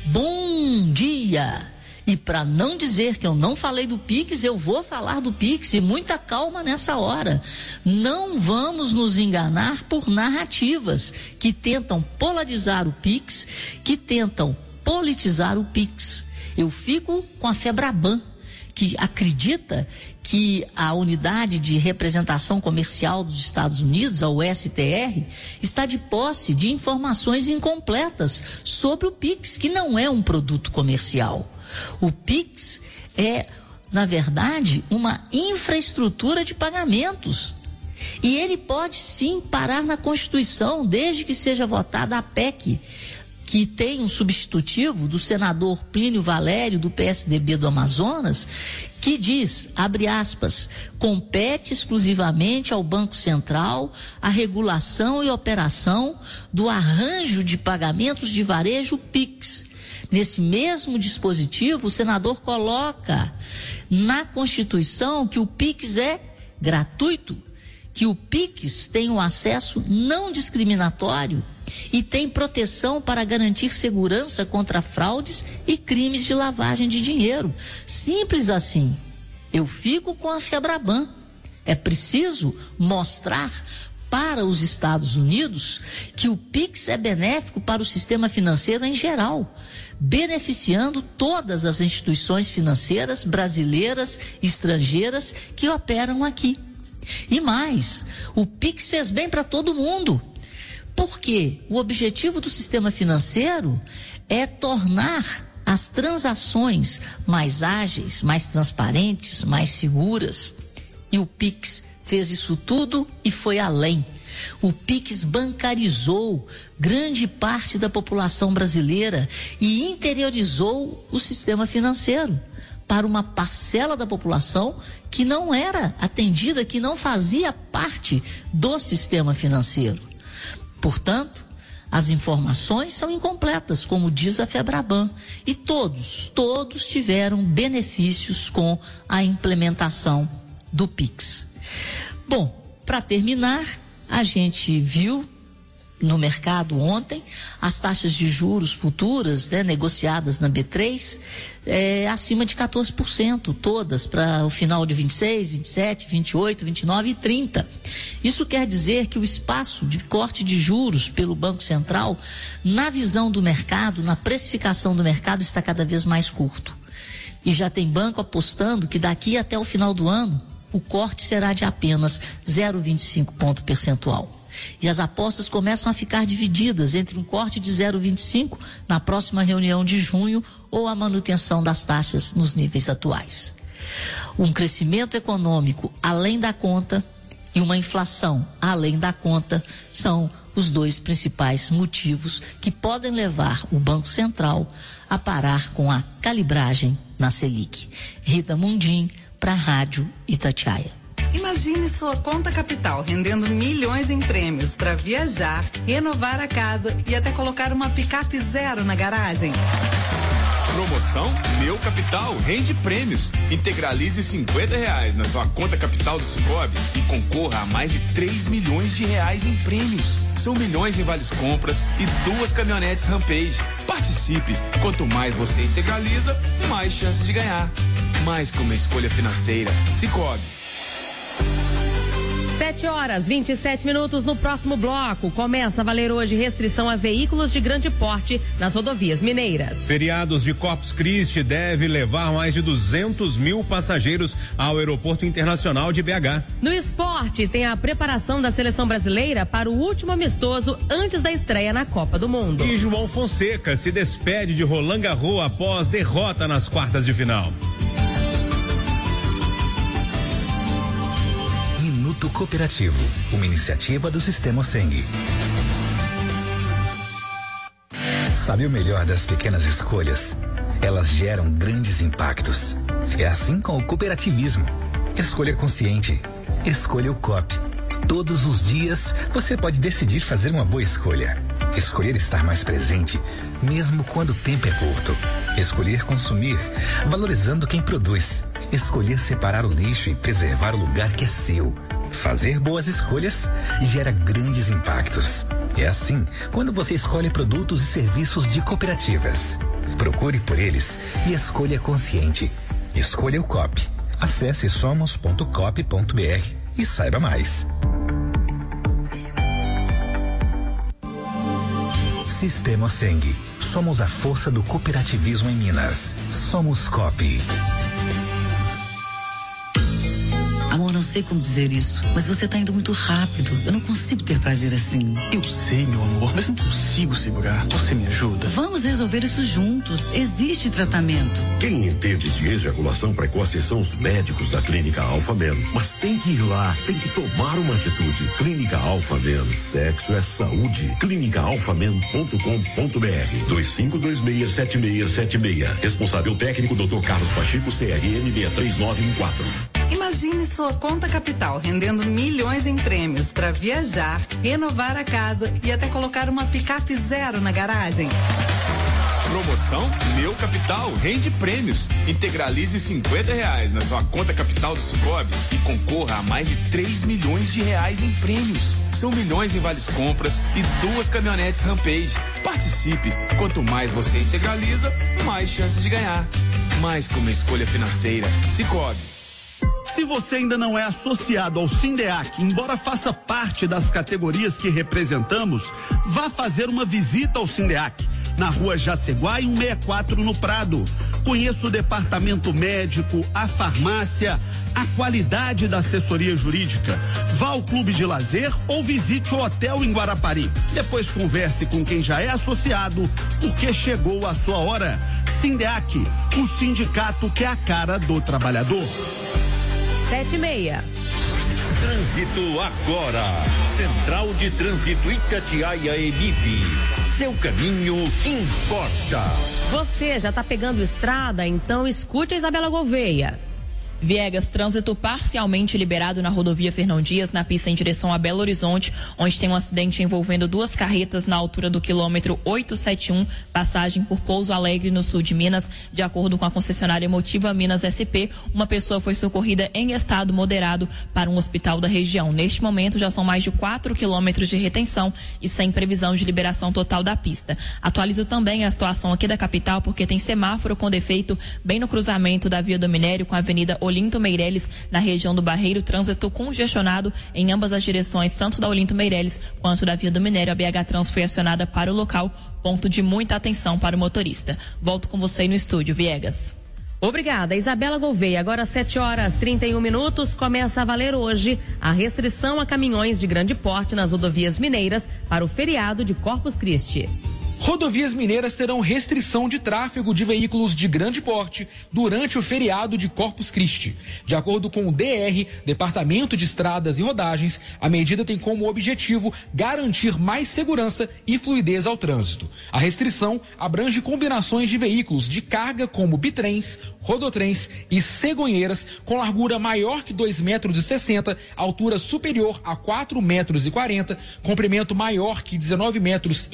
Bom dia. E para não dizer que eu não falei do Pix, eu vou falar do Pix, e muita calma nessa hora. Não vamos nos enganar por narrativas que tentam polarizar o Pix, que tentam politizar o Pix. Eu fico com a Febraban, que acredita que a unidade de representação comercial dos Estados Unidos, a USTR, está de posse de informações incompletas sobre o Pix, que não é um produto comercial. O Pix é, na verdade, uma infraestrutura de pagamentos. E ele pode sim parar na Constituição, desde que seja votada a PEC, que tem um substitutivo do senador Plínio Valério, do PSDB do Amazonas, que diz, abre aspas, compete exclusivamente ao Banco Central a regulação e operação do arranjo de pagamentos de varejo PIX. Nesse mesmo dispositivo, o senador coloca na Constituição que o PIX é gratuito, que o PIX tem um acesso não discriminatório e tem proteção para garantir segurança contra fraudes e crimes de lavagem de dinheiro. Simples assim. Eu fico com a Febraban. É preciso mostrar para os Estados Unidos que o PIX é benéfico para o sistema financeiro em geral, beneficiando todas as instituições financeiras brasileiras e estrangeiras que operam aqui. E mais, o PIX fez bem para todo mundo, porque o objetivo do sistema financeiro é tornar as transações mais ágeis, mais transparentes, mais seguras. E o PIX fez isso tudo e foi além. O PIX bancarizou grande parte da população brasileira e interiorizou o sistema financeiro para uma parcela da população que não era atendida, que não fazia parte do sistema financeiro. Portanto, as informações são incompletas, como diz a Febraban, e todos tiveram benefícios com a implementação do PIX. Bom, para terminar, a gente viu no mercado ontem as taxas de juros futuras, negociadas na B3, acima de 14%, todas para o final de 26, 27, 28, 29 e 30. Isso quer dizer que o espaço de corte de juros pelo Banco Central, na visão do mercado, na precificação do mercado, está cada vez mais curto. E já tem banco apostando que daqui até o final do ano o corte será de apenas 0,25 ponto percentual. E as apostas começam a ficar divididas entre um corte de 0,25 na próxima reunião de junho ou a manutenção das taxas nos níveis atuais. Um crescimento econômico além da conta e uma inflação além da conta são os dois principais motivos que podem levar o Banco Central a parar com a calibragem na Selic. Rita Mundim, para a Rádio Itatiaia. Imagine sua conta capital rendendo milhões em prêmios para viajar, renovar a casa e até colocar uma picape zero na garagem. Promoção Meu Capital rende prêmios. Integralize R$50 na sua conta capital do Sicoob e concorra a mais de 3 milhões de reais em prêmios. São milhões em vales compras e 2 caminhonetes Rampage. Participe. Quanto mais você integraliza, mais chances de ganhar. Mais que uma escolha financeira. Sicoob. 7h27 no próximo bloco. Começa a valer hoje restrição a veículos de grande porte nas rodovias mineiras. Feriados de Corpus Christi deve levar mais de 200 mil passageiros ao Aeroporto Internacional de BH. No esporte, tem a preparação da seleção brasileira para o último amistoso antes da estreia na Copa do Mundo. E João Fonseca se despede de Roland Garros após derrota nas quartas de final. Minuto Cooperativo, uma iniciativa do Sistema Seng. Sabe o melhor das pequenas escolhas? Elas geram grandes impactos. É assim com o cooperativismo. Escolha consciente. Escolha o COP. Todos os dias você pode decidir fazer uma boa escolha. Escolher estar mais presente, mesmo quando o tempo é curto. Escolher consumir, valorizando quem produz. Escolher separar o lixo e preservar o lugar que é seu. Fazer boas escolhas gera grandes impactos. É assim quando você escolhe produtos e serviços de cooperativas. Procure por eles e escolha consciente. Escolha o COP. Acesse somos.cop.br e saiba mais. Sistema Seng. Somos a força do cooperativismo em Minas. Somos COP. Amor, não sei como dizer isso, mas você tá indo muito rápido. Eu não consigo ter prazer assim. Eu sei, meu amor, mas não consigo segurar. Você me ajuda? Vamos resolver isso juntos. Existe tratamento. Quem entende de ejaculação precoce são os médicos da Clínica Alpha Men. Mas tem que ir lá, tem que tomar uma atitude. Clínica Alpha Men, sexo é saúde. clinicaalphamen.com.br 25267676. Responsável técnico Dr. Carlos Pacheco, CRM 63914. Imagine sua conta capital rendendo milhões em prêmios para viajar, renovar a casa e até colocar uma picape zero na garagem. Promoção Meu Capital rende prêmios. Integralize R$50 na sua conta capital do Sicoob e concorra a mais de 3 milhões de reais em prêmios. São milhões em vales compras e 2 caminhonetes Rampage. Participe. Quanto mais você integraliza, mais chances de ganhar. Mais que uma escolha financeira. Sicoob. Se você ainda não é associado ao Sindeac, embora faça parte das categorias que representamos, vá fazer uma visita ao Sindeac, na Rua Jaceguá, 164 no Prado. Conheça o departamento médico, a farmácia, a qualidade da assessoria jurídica. Vá ao clube de lazer ou visite o hotel em Guarapari. Depois converse com quem já é associado, porque chegou a sua hora. Sindeac, o sindicato que é a cara do trabalhador. 7h30. Trânsito agora. Central de Trânsito Itatiaia Emib. Seu caminho importa. Você já tá pegando estrada? Então escute a Isabela Gouveia. Viegas, trânsito parcialmente liberado na rodovia Fernão Dias, na pista em direção a Belo Horizonte, onde tem um acidente envolvendo 2 carretas na altura do quilômetro 871, passagem por Pouso Alegre, no sul de Minas. De acordo com a concessionária Motiva Minas SP, uma pessoa foi socorrida em estado moderado para um hospital da região. Neste momento, já são mais de 4 quilômetros de retenção e sem previsão de liberação total da pista. Atualizo também a situação aqui da capital, porque tem semáforo com defeito bem no cruzamento da Via do Minério com a Avenida Olinto Meireles, na região do Barreiro. Trânsito congestionado em ambas as direções, tanto da Olinto Meireles quanto da Via do Minério. A BH Trans foi acionada para o local, ponto de muita atenção para o motorista. Volto com você aí no estúdio, Viegas. Obrigada, Isabela Gouveia. Agora 7h31, começa a valer hoje a restrição a caminhões de grande porte nas rodovias mineiras para o feriado de Corpus Christi. Rodovias mineiras terão restrição de tráfego de veículos de grande porte durante o feriado de Corpus Christi. De acordo com o DR, Departamento de Estradas e Rodagens, a medida tem como objetivo garantir mais segurança e fluidez ao trânsito. A restrição abrange combinações de veículos de carga como bitrens, rodotrens e cegonheiras com largura maior que 2,60 metros, altura superior a 4,40 metros, comprimento maior que 19,80 metros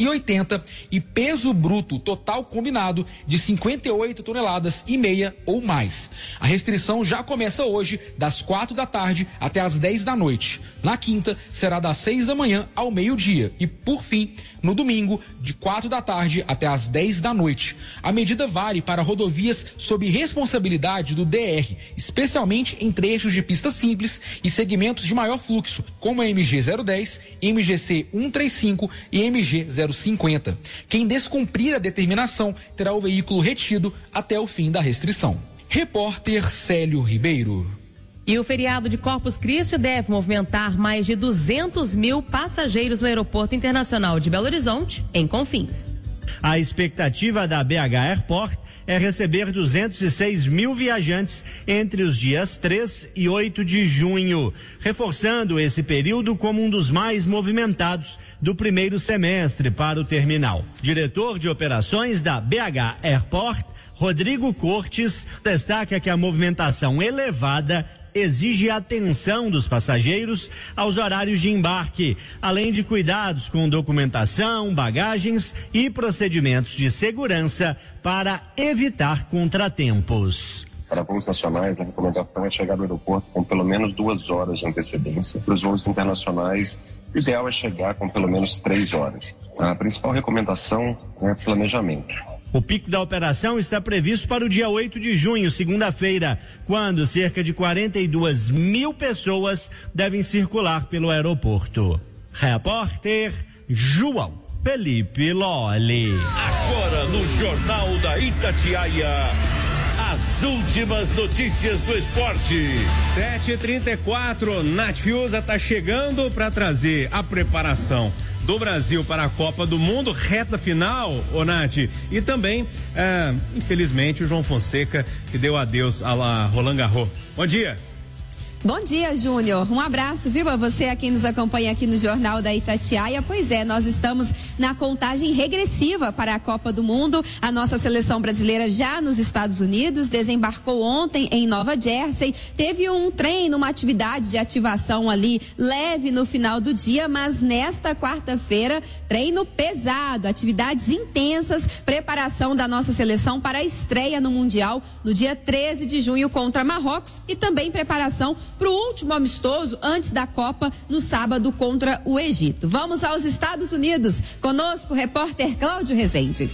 e peso bruto total combinado de 58,5 toneladas ou mais. A restrição já começa hoje, das 4 da tarde até as 10 da noite. Na quinta, será das 6 da manhã ao meio-dia e, por fim, no domingo, de 4 da tarde até as 10 da noite. A medida vale para rodovias sob responsabilidade do DR, especialmente em trechos de pista simples e segmentos de maior fluxo, como a MG 010, MGC 135 e MG 050. Quem descumprir a determinação terá o veículo retido até o fim da restrição. Repórter Célio Ribeiro. E o feriado de Corpus Christi deve movimentar mais de 200 mil passageiros no Aeroporto Internacional de Belo Horizonte, em Confins. A expectativa da BH Airport é receber 206 mil viajantes entre os dias 3 e 8 de junho, reforçando esse período como um dos mais movimentados do primeiro semestre para o terminal. Diretor de operações da BH Airport, Rodrigo Cortes, destaca que a movimentação elevada exige atenção dos passageiros aos horários de embarque, além de cuidados com documentação, bagagens e procedimentos de segurança para evitar contratempos. Para voos nacionais, a recomendação é chegar ao aeroporto com pelo menos 2 horas de antecedência. Para os voos internacionais, o ideal é chegar com pelo menos 3 horas. A principal recomendação é planejamento. O pico da operação está previsto para o dia 8 de junho, segunda-feira, quando cerca de 42 mil pessoas devem circular pelo aeroporto. Repórter João Felipe Lolli. Agora no Jornal da Itatiaia, as últimas notícias do esporte. 7h34, Nath Fiuza está chegando para trazer a preparação do Brasil para a Copa do Mundo, reta final, ô Nath, e também, infelizmente, o João Fonseca, que deu adeus a la Roland Garros. Bom dia. Bom dia, Júnior. Um abraço, viu, a você a quem nos acompanha aqui no Jornal da Itatiaia. Pois é, nós estamos na contagem regressiva para a Copa do Mundo. A nossa seleção brasileira já nos Estados Unidos desembarcou ontem em Nova Jersey. Teve um treino, uma atividade de ativação ali leve no final do dia, mas nesta quarta-feira, treino pesado, atividades intensas, preparação da nossa seleção para a estreia no Mundial no dia 13 de junho contra Marrocos e também preparação para o último amistoso antes da Copa no sábado contra o Egito. Vamos aos Estados Unidos. Conosco o repórter Cláudio Rezende.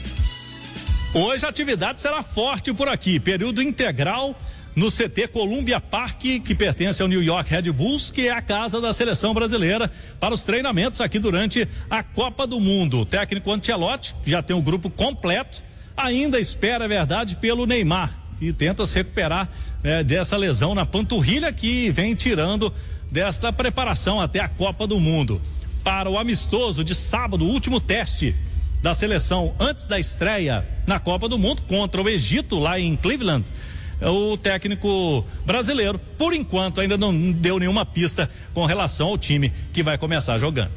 Hoje a atividade será forte por aqui. Período integral no CT Columbia Park, que pertence ao New York Red Bulls, que é a casa da seleção brasileira para os treinamentos aqui durante a Copa do Mundo. O técnico Ancelotti já tem o grupo completo. Ainda espera, é verdade, pelo Neymar, que tenta se recuperar dessa lesão na panturrilha que vem tirando desta preparação até a Copa do Mundo. Para o amistoso de sábado, o último teste da seleção antes da estreia na Copa do Mundo contra o Egito lá em Cleveland, o técnico brasileiro, por enquanto, ainda não deu nenhuma pista com relação ao time que vai começar jogando.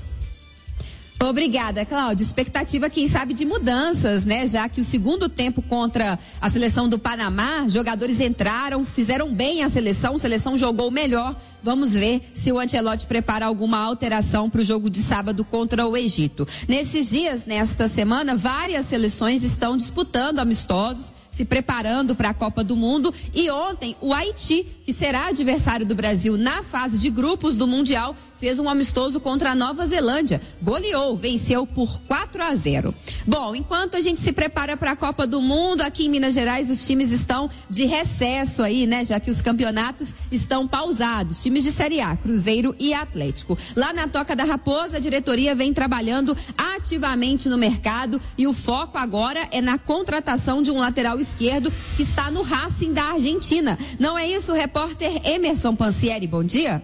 Obrigada, Cláudio. Expectativa, quem sabe, de mudanças, né? Já que o segundo tempo contra a seleção do Panamá, jogadores entraram, fizeram bem a seleção jogou melhor. Vamos ver se o Ancelotti prepara alguma alteração para o jogo de sábado contra o Egito. Nesses dias, nesta semana, várias seleções estão disputando amistosos, se preparando para a Copa do Mundo, e ontem o Haiti, que será adversário do Brasil na fase de grupos do Mundial, fez um amistoso contra a Nova Zelândia. Goleou, venceu por 4-0. Bom, enquanto a gente se prepara para a Copa do Mundo, aqui em Minas Gerais os times estão de recesso aí, né? Já que os campeonatos estão pausados. Times de Série A, Cruzeiro e Atlético. Lá na Toca da Raposa, a diretoria vem trabalhando ativamente no mercado e o foco agora é na contratação de um lateral esquerdo que está no Racing da Argentina. Não é isso, repórter Emerson Pansieri? Bom dia.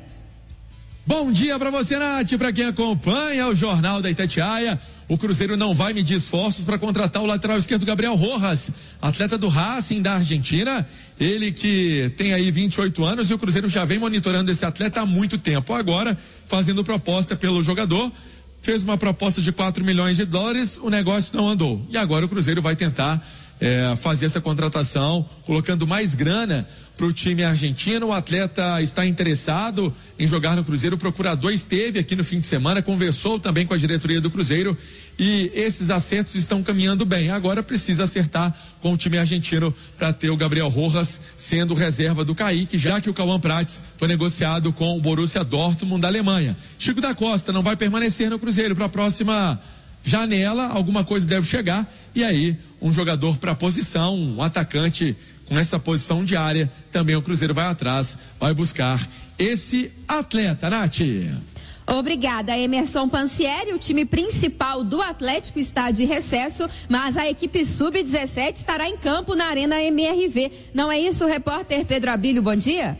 Bom dia para você, Nath, para quem acompanha o Jornal da Itatiaia. O Cruzeiro não vai medir esforços para contratar o lateral esquerdo Gabriel Rojas, atleta do Racing da Argentina. Ele que tem aí 28 anos e o Cruzeiro já vem monitorando esse atleta há muito tempo. Agora, fazendo proposta pelo jogador, fez uma proposta de $4 milhões, o negócio não andou. E agora o Cruzeiro vai tentar fazer essa contratação, colocando mais grana para o time argentino. O atleta está interessado em jogar no Cruzeiro. O procurador esteve aqui no fim de semana, conversou também com a diretoria do Cruzeiro e esses acertos estão caminhando bem. Agora precisa acertar com o time argentino para ter o Gabriel Rojas sendo reserva do Kaique, já que o Cauã Prates foi negociado com o Borussia Dortmund da Alemanha. Chico da Costa não vai permanecer no Cruzeiro para a próxima janela, alguma coisa deve chegar e aí um jogador para a posição, um atacante com essa posição de área, também o Cruzeiro vai atrás, vai buscar esse atleta, Nath. Obrigada, Emerson Pansieri. O time principal do Atlético está de recesso, mas a equipe sub-17 estará em campo na Arena MRV. Não é isso, repórter Pedro Abílio? Bom dia.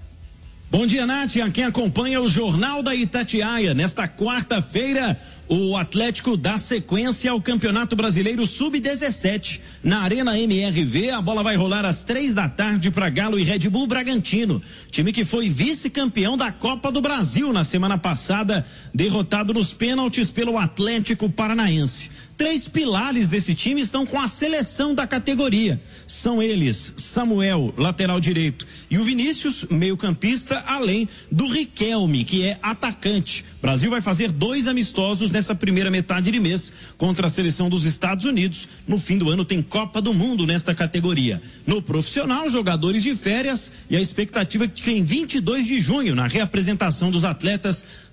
Bom dia, Nath. A quem acompanha o Jornal da Itatiaia. Nesta quarta-feira, o Atlético dá sequência ao Campeonato Brasileiro Sub-17. Na Arena MRV, a bola vai rolar às 15h para Galo e Red Bull Bragantino. Time que foi vice-campeão da Copa do Brasil na semana passada, derrotado nos pênaltis pelo Atlético Paranaense. 3 pilares desse time estão com a seleção da categoria. São eles, Samuel, lateral direito, e o Vinícius, meio-campista, além do Riquelme, que é atacante. O Brasil vai fazer 2 amistosos nessa primeira metade de mês contra a seleção dos Estados Unidos. No fim do ano tem Copa do Mundo nesta categoria. No profissional, jogadores de férias e a expectativa é que em 22 de junho, na reapresentação dos atletas